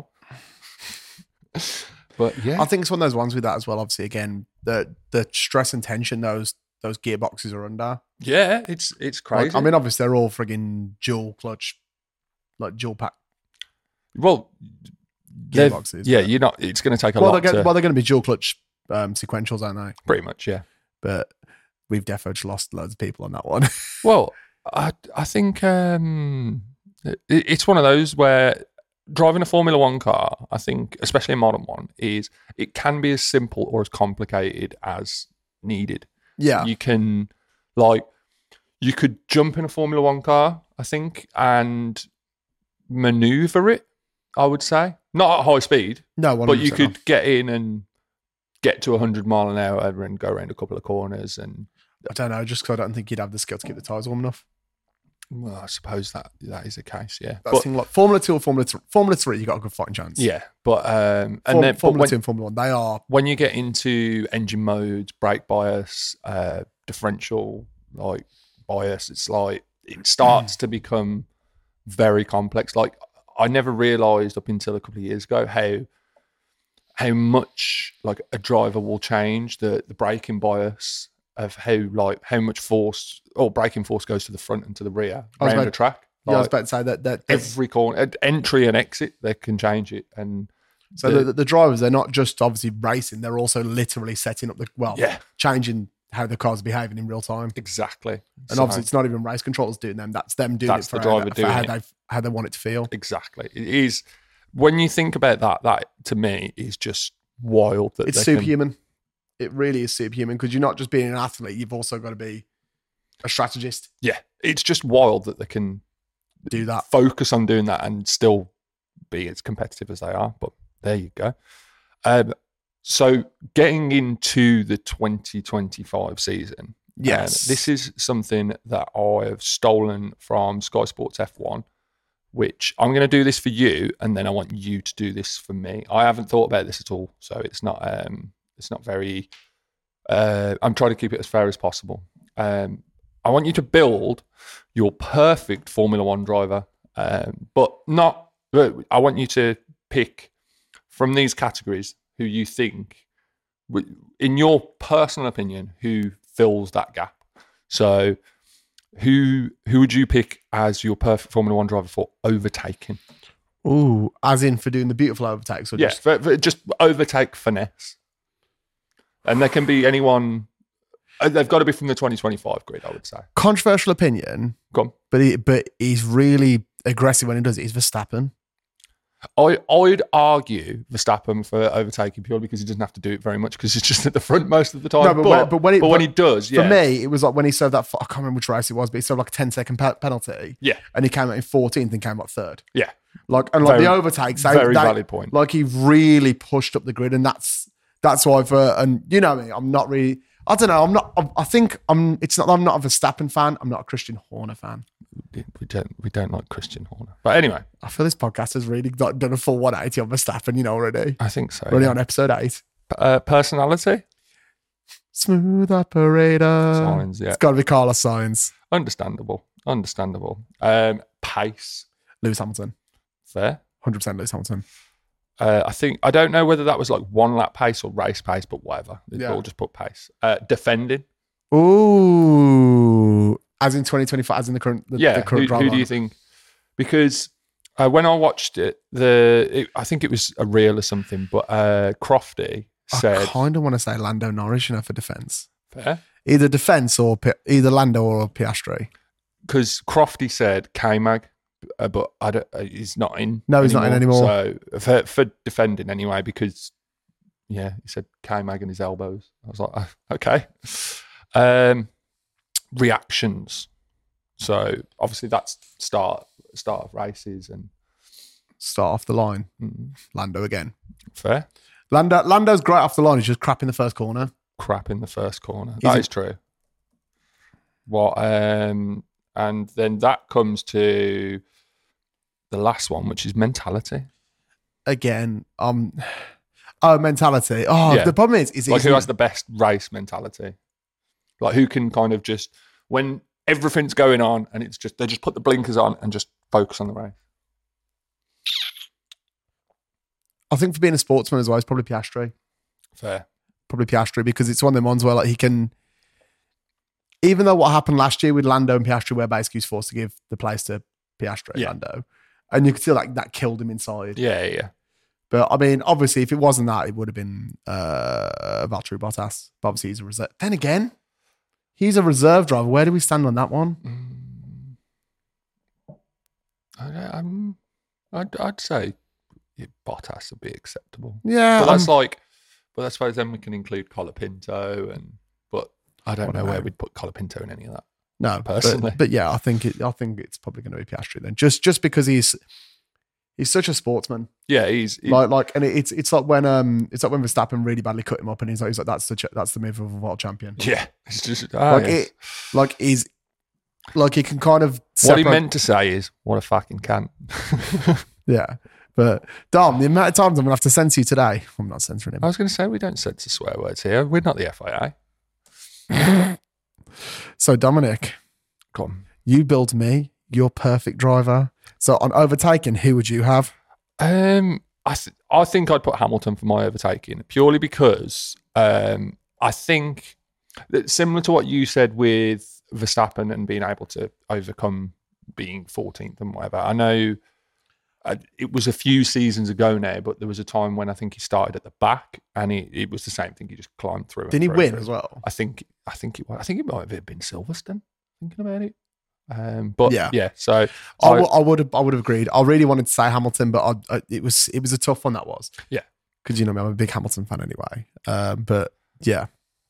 But yeah, I think it's one of those ones with that as well. Obviously, again, the stress and tension those gearboxes are under. yeah, it's crazy. Like, I mean, obviously they're all frigging dual clutch, like dual pack well, gearboxes. yeah, but- you're not. It's going to take a well, lot. they're going to be dual clutch sequentials, aren't they? Pretty much, yeah. But we've definitely just lost loads of people on that one. Well, I think it's one of those where driving a Formula One car, I think, especially a modern one, it can be as simple or as complicated as needed. Yeah. You can, you could jump in a Formula One car, I think, and maneuver it, I would say. Not at high speed, No, but you 100% could not. get in and get to 100 mile an hour and go around a couple of corners. And I don't know, just because I don't think you'd have the skill to keep the tyres warm enough. well, I suppose that is the case, yeah. That's the thing, like Formula 2 or Formula 3, you got a good fighting chance. Yeah, but and Formula 2 and Formula 1, they are. when you get into engine modes, brake bias, differential like bias, it's like it starts to become very complex. Like I never realised up until a couple of years ago how much like a driver will change the braking bias of how much force or braking force goes to the front and to the rear around the track. Yeah, I was Like, about to say that every corner, entry and exit, they can change it. And so the drivers, they're not just obviously racing, they're also literally setting up changing how the car's behaving in real time. exactly. And obviously, it's not even race controllers doing them; that's them doing That's it for the driver doing how they want it to feel. Exactly. It is, when you think about that to me is just wild. That It's they can- superhuman. It really is superhuman because you're not just being an athlete; you've also got to be a strategist. yeah, it's just wild that they can Do that. focus on doing that and still be as competitive as they are. But there you go. So getting into the 2025 season, Yes. this is something that I have stolen from Sky Sports F1, which I'm going to do this for you, and then I want you to do this for me. I haven't thought about this at all, so it's not very. I'm trying to keep it as fair as possible. I want you to build your perfect Formula One driver, but not. I want you to pick from these categories who you think, in your personal opinion, who fills that gap. So, who would you pick as your perfect Formula One driver for overtaking? Ooh, as in for doing the beautiful overtakes, or Yes, just for just overtake finesse. And there can be anyone. They've got to be from the 2025 grid, I would say. controversial opinion, Go but he's really aggressive when he does it. He's Verstappen. on. I'd argue Verstappen for overtaking purely because he doesn't have to do it very much because he's just at the front most of the time. No, but when he does, yeah. For me, it was like when he served that. I can't remember which race it was, but he served like a 10-second penalty. Yeah. and he came out in 14th and came out third. Yeah. Like the overtakes, very valid point. Like he really pushed up the grid, and that's why and you know me, I'm not really. I don't know. I think I'm. It's not. I'm not a Verstappen fan. I'm not a Christian Horner fan. We don't like Christian Horner. But anyway, I feel this podcast has really done a full 180 on Verstappen. You know already. I think so. We're only on episode 8. Personality? Smooth operator. Signs, yeah. It's got to be Carlos Sainz. Understandable. Pace. Lewis Hamilton. Fair. 100% Lewis Hamilton. I don't know whether that was like one lap pace or race pace, but whatever. Yeah. We'll just put pace. Defending. Ooh. As in 2025, as in the current Who driver. do you think? Because when I watched it, I think it was a reel or something, but Crofty I said, kind of want to say Lando Norris, for defence. fair. Either defence or either Lando or Piastri. Because Crofty said K-Mag, but I don't, he's not in. No, he's not in anymore. So for defending anyway, because he said K-Mag and his elbows. I was like, okay. Reactions. So obviously that's start of races and Start off the line. Lando again. fair. Lando's great off the line. He's just crap in the first corner. Crap in the first corner. That is true. What? And then that comes to the last one, which is mentality. Again, mentality. Oh, Yeah. the problem is Like, who has the best race mentality? Like, who can kind of just, when everything's going on and it's just, they just put the blinkers on and just focus on the race. I think for being a sportsman as well, it's probably Piastri. Fair. Probably Piastri, because it's one of them ones where like he can, even though what happened last year with Lando and Piastri, where basically he was forced to give the place to Piastri, Yeah. Lando, and you could see like that killed him inside. Yeah. But I mean, obviously, if it wasn't that, it would have been Valtteri Bottas. But obviously, he's a reserve. Then again, he's a reserve driver. Where do we stand on that one? I'd say Bottas would be acceptable. Yeah, But that's like, but I suppose then we can include Colapinto, but I don't know where we'd put Colapinto in any of that. no, personally. But yeah, I think it's probably going to be Piastri then, just because he's such a sportsman. Yeah, he's Like, and it's like when Verstappen really badly cut him up, and he's like that's the move of a world champion. yeah. It's just He can kind of what he meant to say is what a fucking cunt. Yeah. But Dom, the amount of times I'm gonna have to censor you today. I'm not censoring him. I was going to say we don't censor swear words here. We're not the FIA. So Dominic, Come on. you build me your perfect driver. So on overtaking, who would you have? I think I'd put Hamilton for my overtaking purely because I think that similar to what you said with Verstappen and being able to overcome being 14th and whatever. I know it was a few seasons ago now, but there was a time when I think he started at the back and it was the same thing. He just climbed through. Didn't he win as well? I think it might have been Silverstone. Thinking about it. But yeah. So I would have agreed. I really wanted to say Hamilton, but it was a tough one. That was because I'm a big Hamilton fan anyway. But yeah,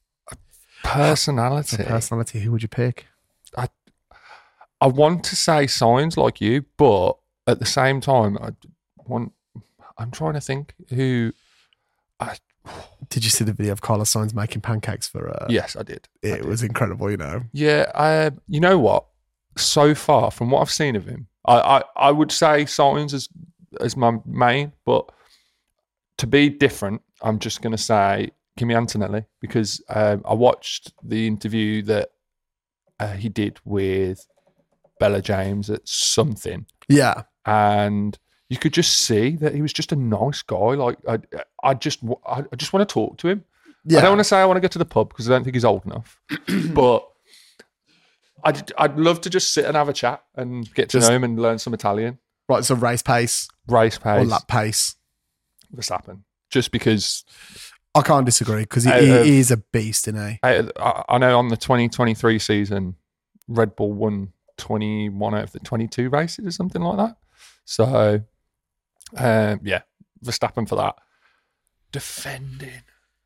personality. Who would you pick? I want to say Sainz like you, but at the same time, I'm trying to think who. Did you see the video of Carlos Sainz making pancakes for? Yes, I did. It was incredible. Yeah, you know what? So far, from what I've seen of him, I would say Sainz as my main, but to be different, I'm just going to say Kimi Antonelli because I watched the interview that he did with Bella James at something. Yeah. And you could just see that he was just a nice guy. Like I just want to talk to him. Yeah. I don't want to say I want to go to the pub because I don't think he's old enough. But I'd love to just sit and have a chat and get to know him and learn some Italian. Right, so race pace or lap pace. Verstappen, just because I can't disagree because he is a beast, isn't he? I know on the 2023 season, Red Bull won 21 out of the 22 races or something like that. So, Verstappen for that. Defending.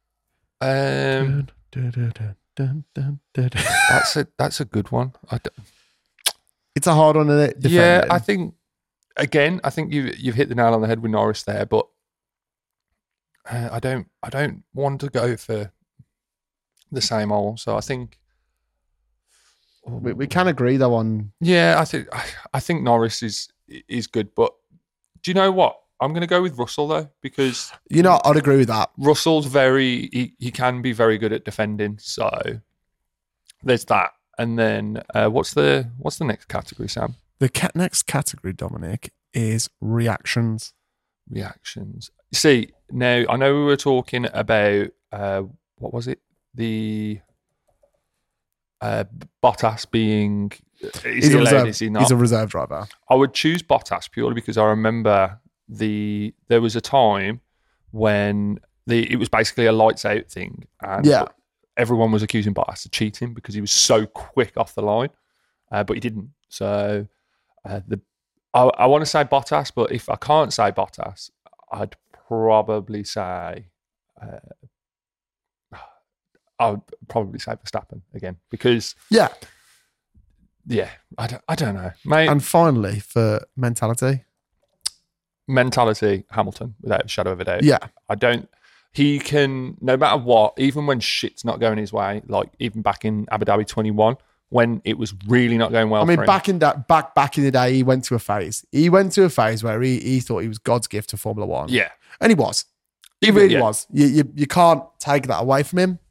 That's a good one. It's a hard one, isn't it? Defending. Yeah, I think you've hit the nail on the head with Norris there, but I don't want to go for the same old. So I think we can agree though on. Yeah, I think Norris is good, but do you know what? I'm going to go with Russell though because I'd agree with that. Russell's he can be very good at defending, so there's that. And then what's the next category, Sam? The next category, Dominic, is reactions. Reactions. See, now I know we were talking about what was it? The Bottas being He's a reserve driver. I would choose Bottas purely because I remember there was a time when it was basically a lights out thing, and everyone was accusing Bottas of cheating because he was so quick off the line, but he didn't. So I want to say Bottas, but if I can't say Bottas, I'd probably say Verstappen again because I don't know, mate. And finally, for mentality, Hamilton without a shadow of a doubt. Yeah, he can, no matter what, even when shit's not going his way, like even back in Abu Dhabi 21 when it was really not going well. I mean, for him. back in the day, he went to a phase. He went to a phase where he thought he was God's gift to Formula One. Yeah, and he was. He really was. You can't take that away from him.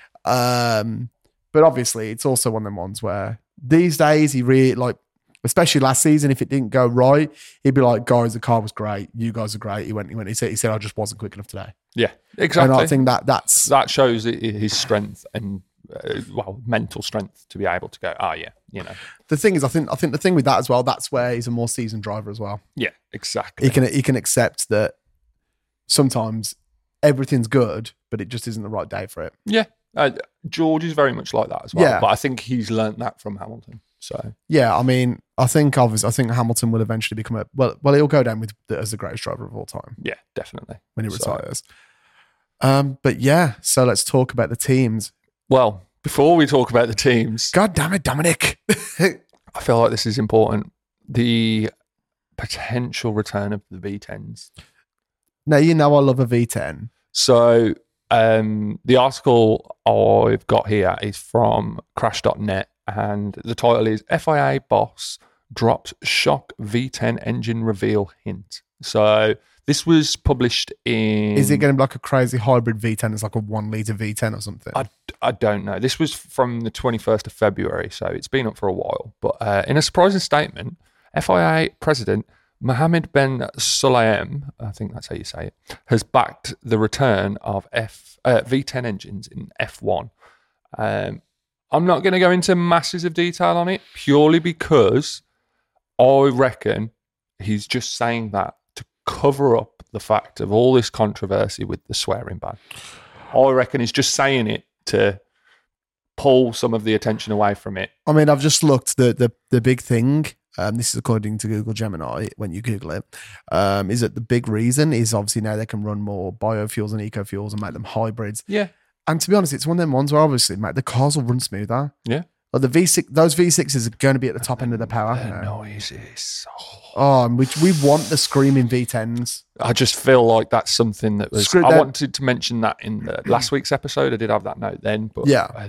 But obviously, it's also one of them ones where these days he really like, especially last season, if it didn't go right, he'd be like, "Guys, the car was great. You guys are great." He said, "I just wasn't quick enough today." Yeah, exactly. And I think that shows his strength and mental strength to be able to go. Oh yeah, you know. The thing is, I think the thing with that as well. That's where he's a more seasoned driver as well. Yeah, exactly. He can accept that sometimes everything's good, but it just isn't the right day for it. Yeah. George is very much like that as well. Yeah. But I think he's learnt that from Hamilton. So yeah, I mean, I think Hamilton will eventually become he'll go down as the greatest driver of all time. Yeah, definitely. When he retires. But yeah, so let's talk about the teams. Well, before we talk about the teams, God damn it, Dominic. I feel like this is important. The potential return of the V10s. Now, you know I love a V10. So the article I've got here is from crash.net, and the title is FIA Boss Drops Shock V10 Engine Reveal Hint. So this was published in... Is it going to be like a crazy hybrid V10? It's like a 1 litre V10 or something? I don't know. This was from the 21st of February, so it's been up for a while. But in a surprising statement, FIA President Mohammed Ben Sulayem, I think that's how you say it, has backed the return of V10 engines in F1. I'm not going to go into masses of detail on it, purely because I reckon he's just saying that to cover up the fact of all this controversy with the swearing ban. I reckon he's just saying it to pull some of the attention away from it. I mean, I've just looked, the big thing, this is according to Google Gemini, when you Google it, is that the big reason is obviously now they can run more biofuels and eco-fuels and make them hybrids. Yeah. And to be honest, it's one of them ones where obviously, mate, the cars will run smoother. Yeah. Like the V6, those V6s are going to be at the top end of the power. The noises. Oh, we want the screaming V10s. I just feel like that's something that was... I wanted to mention that in the last week's episode. I did have that note then, but yeah.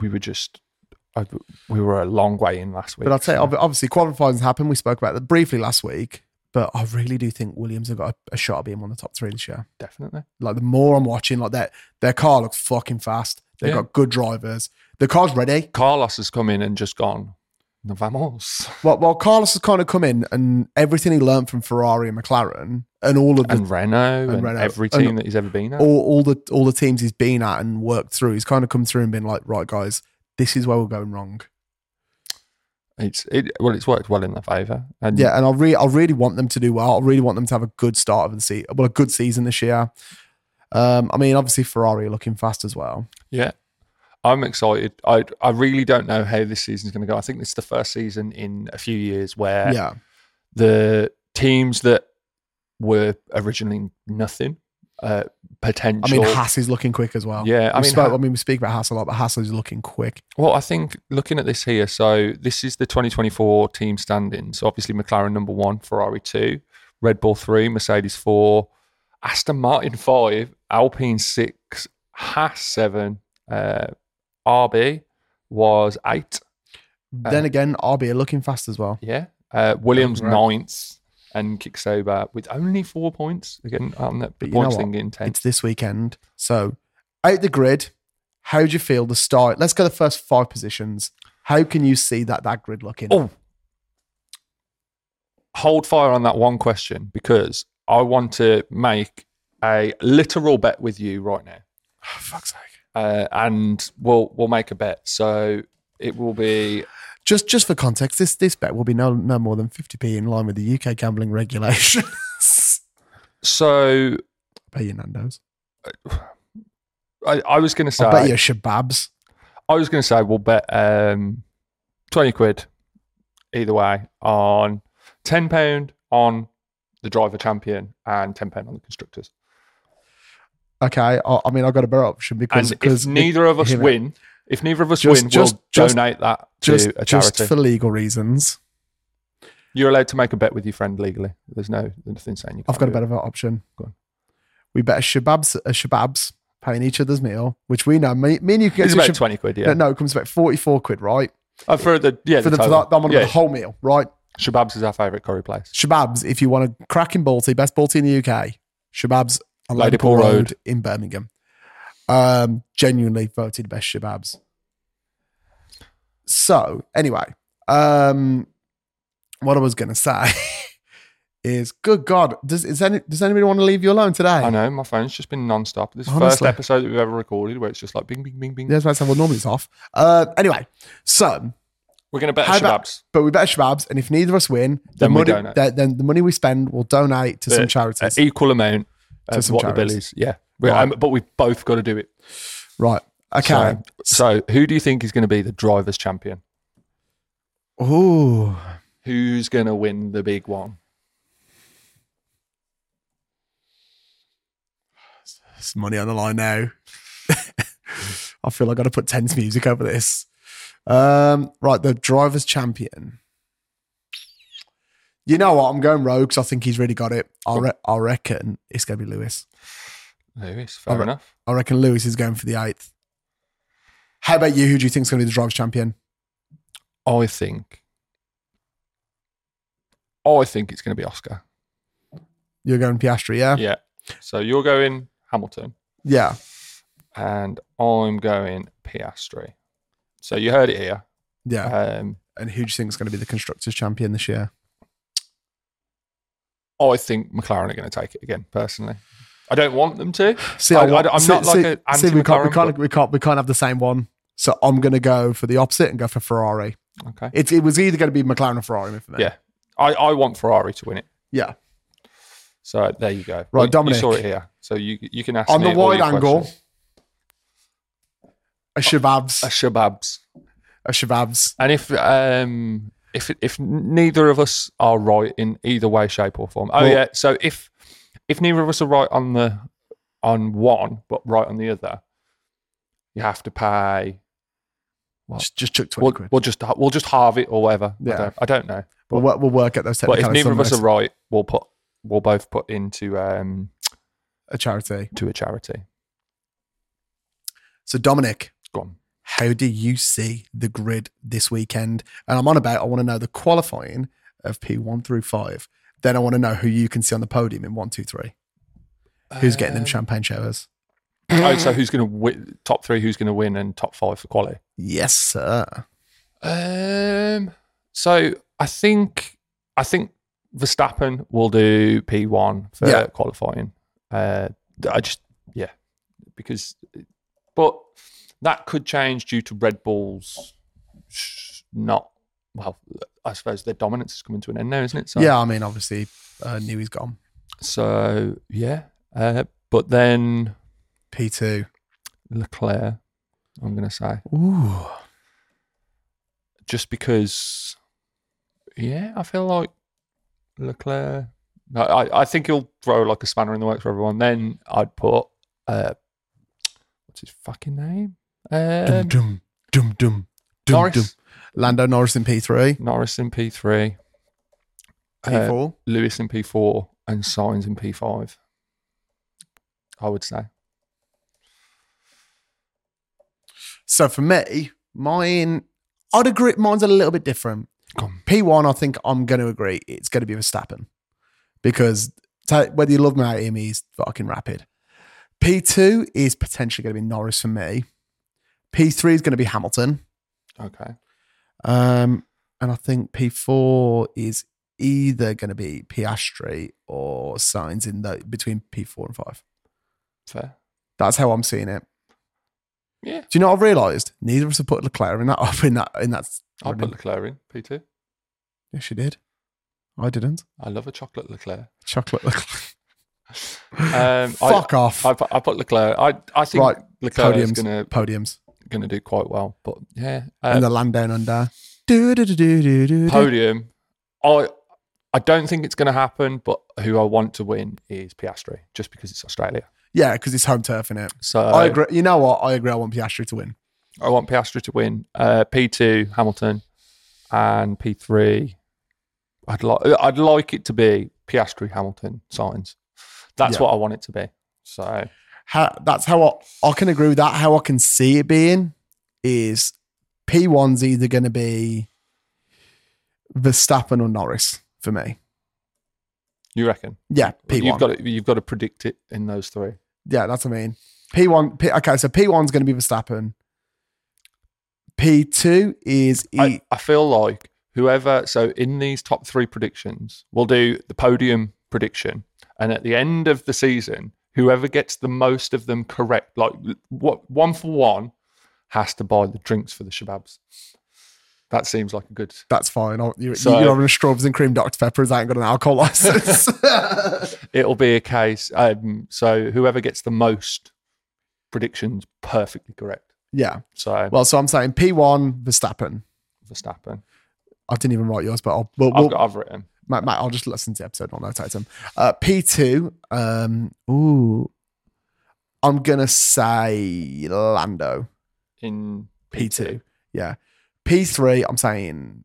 We were a long way in last week. But I'd say, obviously, qualifying's happened. We spoke about that briefly last week. But I really do think Williams have got a shot of being one of the top 3 this year. Definitely. Like, the more I'm watching, like their car looks fucking fast. They've got good drivers. The car's ready. Carlos has come in and just gone, no vamos. Well, Carlos has kind of come in and everything he learned from Ferrari and McLaren and all of the... And Renault and every team that he's ever been at. All the teams he's been at and worked through. He's kind of come through and been like, right, guys, this is where we're going wrong. It's worked well in their favour. And yeah, and I really want them to do well. I really want them to have a good start of the season. Well, a good season this year. I mean, obviously Ferrari are looking fast as well. Yeah, I'm excited. I really don't know how this season's going to go. I think this is the first season in a few years where the teams that were originally nothing, potential. I mean, Haas is looking quick as well. Yeah, we speak about Haas a lot, but Haas is looking quick. Well, I think looking at this here, so this is the 2024 team standings. So obviously McLaren number 1, Ferrari 2, Red Bull 3, Mercedes 4, Aston Martin 5, Alpine 6, Haas 7, RB was 8. Then again, RB are looking fast as well. Yeah. Williams 9th. And Kicksober with only 4 points. Again, on that points thing in 10. It's this weekend. So, out the grid, how do you feel the start? Let's go the first 5 positions. How can you see that grid looking? Oh, hold fire on that one question, because I want to make a literal bet with you right now. Oh, fuck's sake. And we'll make a bet. So it will be... Just for context, this bet will be no more than 50p in line with the UK gambling regulations. So... I bet you Nando's. I was going to say... I bet you Shababs. I was going to say we'll bet 20 quid either way on £10 on the driver champion and £10 on the constructors. Okay, I mean, I've got a better option because if neither of us win, we'll donate that to a charity. Just for legal reasons. You're allowed to make a bet with your friend legally. There's nothing saying you can't. I've got a better option. Go on. We bet a Shababs paying each other's meal, which we know. Me and you can get it's about 20 quid, yeah. No, it comes about 44 quid, right? For the total. I'm on the whole meal, right? Shababs is our favourite curry place. Shababs, if you want a cracking balti, best balti in the UK, Shababs on Ladypool Road in Birmingham. Genuinely voted best Shababs. So, anyway, what I was going to say is, good God, does anybody want to leave you alone today? I know, my phone's just been non-stop. This is the first episode that we've ever recorded where it's just like bing, bing, bing, bing. Yeah, that's well, normally it's off. Anyway, so... We're going to bet Shababs. But we bet Shababs, and if neither of us win, then the money we spend will donate to some charities. An equal amount to some what charities. The bill is. Yeah. Right. But we've both got to do it. Right. Okay. So who do you think is going to be the drivers' champion? Ooh. Who's going to win the big one? There's money on the line now. I feel like I've got to put tense music over this. Right, the driver's champion. You know what? I'm going rogue because I think he's really got it. I reckon it's going to be Lewis. Fair enough. I reckon Lewis is going for the 8th. How about you? Who do you think is going to be the driver's champion? I think it's going to be Oscar. You're going Piastri, yeah? Yeah. So you're going Hamilton. Yeah. And I'm going Piastri. So you heard it here. Yeah. And who do you think is going to be the Constructors' champion this year? I think McLaren are going to take it again, personally. I don't want them to. We can't have the same one. So I'm going to go for the opposite and go for Ferrari. Okay. It was either going to be McLaren or Ferrari for me. Yeah. I want Ferrari to win it. Yeah. So there you go. Right, Dominic. You saw it here. So you can ask on me the wide angle. Questions. A Shababs. A Shababs. And if neither of us are right in either way, shape, or form. So if neither of us are right on one, but right on the other, you have to pay. What? Just chuck 20 quid. We'll just halve it or whatever. Yeah. I don't know. We'll work at those technicalities. But if neither of us are right, we'll both put into a charity. To a charity. So Dominic. Go on. How do you see the grid this weekend? And I want to know the qualifying of P1 through 5. Then I want to know who you can see on the podium in 1, 2, 3. Who's getting them champagne showers? So who's going to win? Top 3, who's going to win, and top 5 for quali? Yes, sir. So I think Verstappen will do P1 for qualifying. But that could change due to Red Bull's I suppose their dominance is coming to an end now, isn't it? So, yeah, I mean, obviously, Newey's gone. So, yeah. But then P2. Leclerc, I'm going to say. Ooh. Just because, I feel like Leclerc, I think he'll throw like a spanner in the works for everyone. Then I'd put, what's his fucking name? Norris. Lando Norris in P3. Norris in P3. P4. Lewis in P4 and Sainz in P5. I would say. So for me, I'd agree. Mine's a little bit different. P1, I think I'm going to agree. It's going to be Verstappen. Because whether you love me or hate him, he's fucking rapid. P2 is potentially going to be Norris for me. P3 is going to be Hamilton. Okay. And I think P4 is either going to be Piastri or Sainz between P4 and 5. Fair. That's how I'm seeing it. Yeah. Do you know what I've realised? Neither of us have put Leclerc in that. I put Leclerc in P2. Yes, you did. I didn't. I love a chocolate Leclerc. Chocolate Leclerc. Fuck off. I put Leclerc. I think Leclerc is podiums going to do quite well. But yeah, and the land down under podium. I don't think it's going to happen. But who I want to win is Piastri, just because it's Australia. Yeah, because it's home turf, innit? So I agree. You know what? I agree. I want Piastri to win. I want Piastri to win. P2 Hamilton and P3. I'd like it to be Piastri, Hamilton, Sainz. That's what I want it to be. So that's how I can agree with that. How I can see it being is P1's either going to be Verstappen or Norris for me. You reckon? Yeah, P1. You've got to predict it in those three. Yeah, that's what I mean. Okay, so P1's going to be Verstappen. P2 is... I feel like whoever... So in these top three predictions, we'll do the podium prediction. And at the end of the season, whoever gets the most of them correct, like one for one, has to buy the drinks for the shababs. That seems like a good... That's fine. You're having a strawberries and cream Dr. Peppers. I ain't got an alcohol license. It'll be a case. So whoever gets the most predictions perfectly correct. Yeah. So I'm saying P1, Verstappen. I didn't even write yours, but I've written. Mate, I'll just listen to the episode and I'll notate them. P2, I'm going to say Lando. In P2. Yeah. P3, I'm saying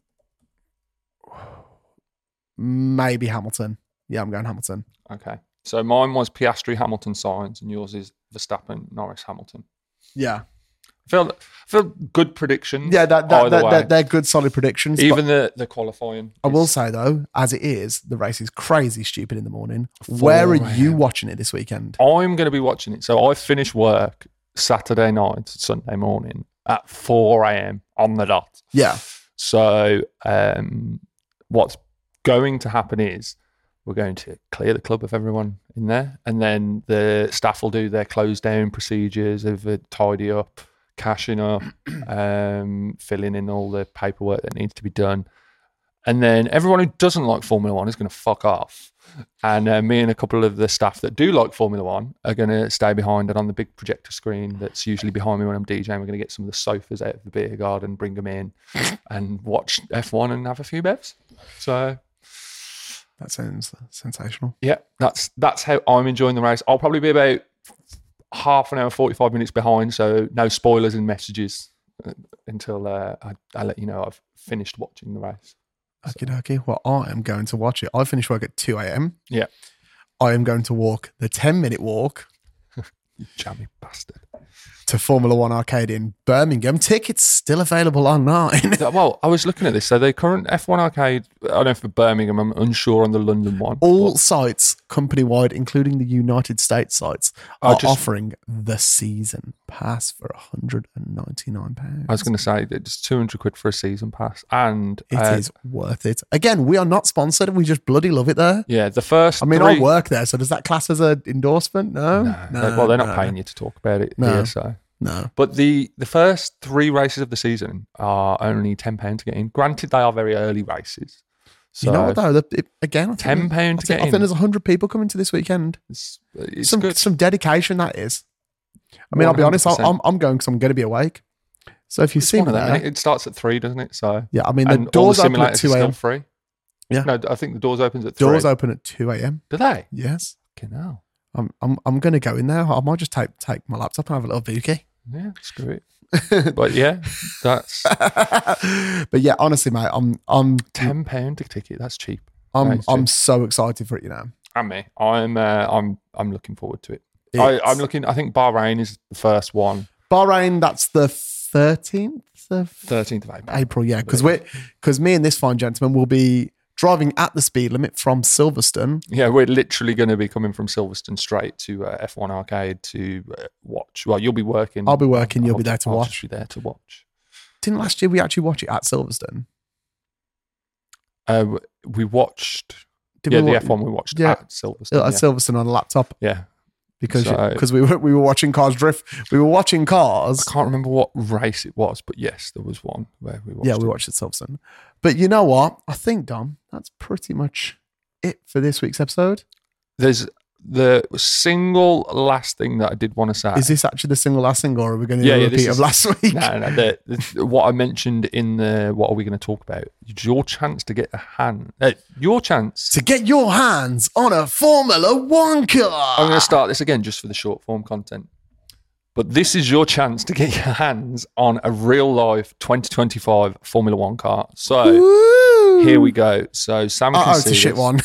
maybe Hamilton. Yeah, I'm going Hamilton. Okay. So mine was Piastri, Hamilton, Sainz, and yours is Verstappen, Norris, Hamilton. Yeah. I feel good predictions. Yeah, they're good, solid predictions. Even the qualifying. I will say, though, as it is, the race is crazy stupid in the morning. Where are you watching it this weekend? I'm going to be watching it. So I finish work Saturday night, Sunday morning at 4 a.m. on the dot. Yeah. So what's going to happen is we're going to clear the club of everyone in there, and then the staff will do their close down procedures of tidy up, cashing up, filling in all the paperwork that needs to be done. And then everyone who doesn't like Formula One is going to fuck off. And me and a couple of the staff that do like Formula One are going to stay behind, and on the big projector screen that's usually behind me when I'm DJing, we're going to get some of the sofas out of the beer garden, bring them in and watch F1 and have a few bevs. So that sounds sensational. Yeah, that's how I'm enjoying the race. I'll probably be about half an hour, 45 minutes behind, so no spoilers and messages until I let you know I've finished watching the race. Okay. Well, I am going to watch it. I finish work at 2 a.m. Yeah. I am going to walk the 10-minute walk. You jammy bastard. To Formula One Arcade in Birmingham. Tickets still available online. Well, I was looking at this. So the current F1 Arcade, I don't know for Birmingham, I'm unsure on the London one. All sites, company-wide, including the United States sites, are offering the season pass for £199. I was going to say that it's £200 for a season pass. And it is worth it. Again, we are not sponsored. We just bloody love it there. Yeah, the first I work there, so does that class as an endorsement? No. Well, they're not paying you to talk about it here, so... No. But the first three races of the season are only £10 to get in. Granted, they are very early races. So you know what, though? Again, £10 to get in. I think there's 100 people coming to this weekend. It's some dedication, that is. I mean, 100%. I'll be honest, I'm going because I'm going to be awake. So if you see me there... It starts at 3, doesn't it? So yeah, I mean, the doors open at 2 a.m. Free. Yeah. No, I think the doors opens at 3. Doors open at 2 a.m. Do they? Yes. Okay, now. I'm going to go in there. I might just take my laptop and have a little bookie. Yeah, screw it. But yeah, that's. But yeah, honestly, mate, I'm £10 a ticket. That's cheap. I'm so excited for it. You know, and me, I'm looking forward to it. I'm looking. I think Bahrain is the first one. Bahrain, that's the 13th of April. Yeah, because me and this fine gentleman will be driving at the speed limit from Silverstone. Yeah, we're literally going to be coming from Silverstone straight to F1 Arcade to watch. Well, you'll be working. I'll be working. You'll be there to watch. I'll just be there to watch. Didn't last year we actually watch it at Silverstone? We watched. The F1 we watched at Silverstone. At Silverstone on a laptop. Yeah. Because we were watching cars drift. We were watching cars. I can't remember what race it was, but yes, there was one where we watched. Yeah, we watched it at Silverstone. But you know what? I think, Dom, that's pretty much it for this week's episode. There's the single last thing that I did want to say. Is this actually the single last thing, or are we going to do a repeat of last week? No. What I mentioned in the what are we going to talk about? It's your chance to get your chance to get your hands on a Formula One car. I'm going to start this again just for the short form content. But this is your chance to get your hands on a real life 2025 Formula One car. So here we go. So Sam can see it's a shit one.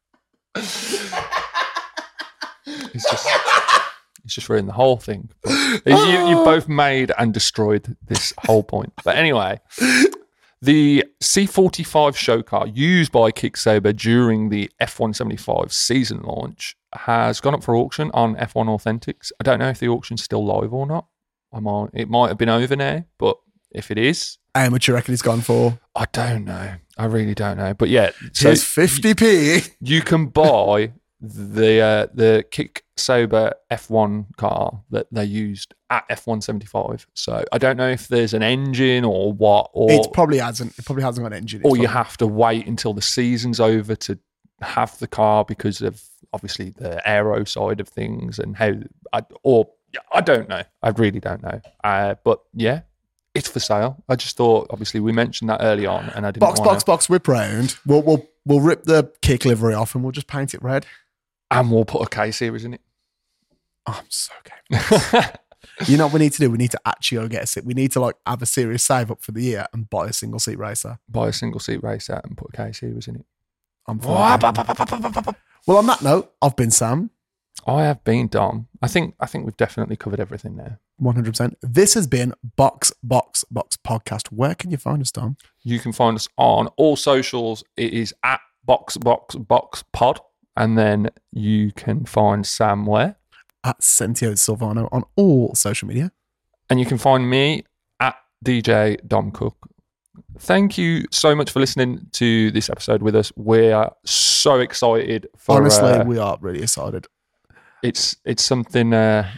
He's just ruined the whole thing. You both made and destroyed this whole point. But anyway, the C45 show car used by Kicksaber during the F175 season launch has gone up for auction on F1 Authentics. I don't know if the auction's still live or not. It might have been over now, but if it is, how much you reckon it's gone for? I don't know. I really don't know. But yeah, so it's 50p. You can buy the Kicksaber F1 car that they used at F175. So I don't know if there's an engine or what. Or it probably hasn't got an engine. Or you have to wait until the season's over to have the car because of obviously the aero side of things and how. I don't know. I really don't know. But yeah. It's for sale. I just thought, obviously, we mentioned that early on, and I didn't box whip round. We'll rip the Kick livery off, and we'll just paint it red, and we'll put a K series in it. Oh, I'm so okay. You know what we need to do? We need to actually go get a seat. We need to have a serious save up for the year and buy a single seat racer. Buy a single seat racer and put a K series in it. I'm fine. Well, on that note, I've been Sam. I have been Dom. I think we've definitely covered everything there. 100%. This has been Box Podcast. Where can you find us, Dom? You can find us on all socials. It is at Box Pod. And then you can find Sam where? At Sentio Silvano on all social media. And you can find me at DJ Dom Cook. Thank you so much for listening to this episode with us. We are so excited. Honestly, we are really excited. It's something.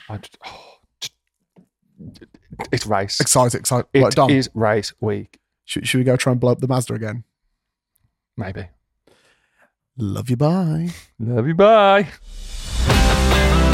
It's race. Excited. It is race week. Should we go try and blow up the Mazda again? Maybe. Love you. Bye. Love you. Bye.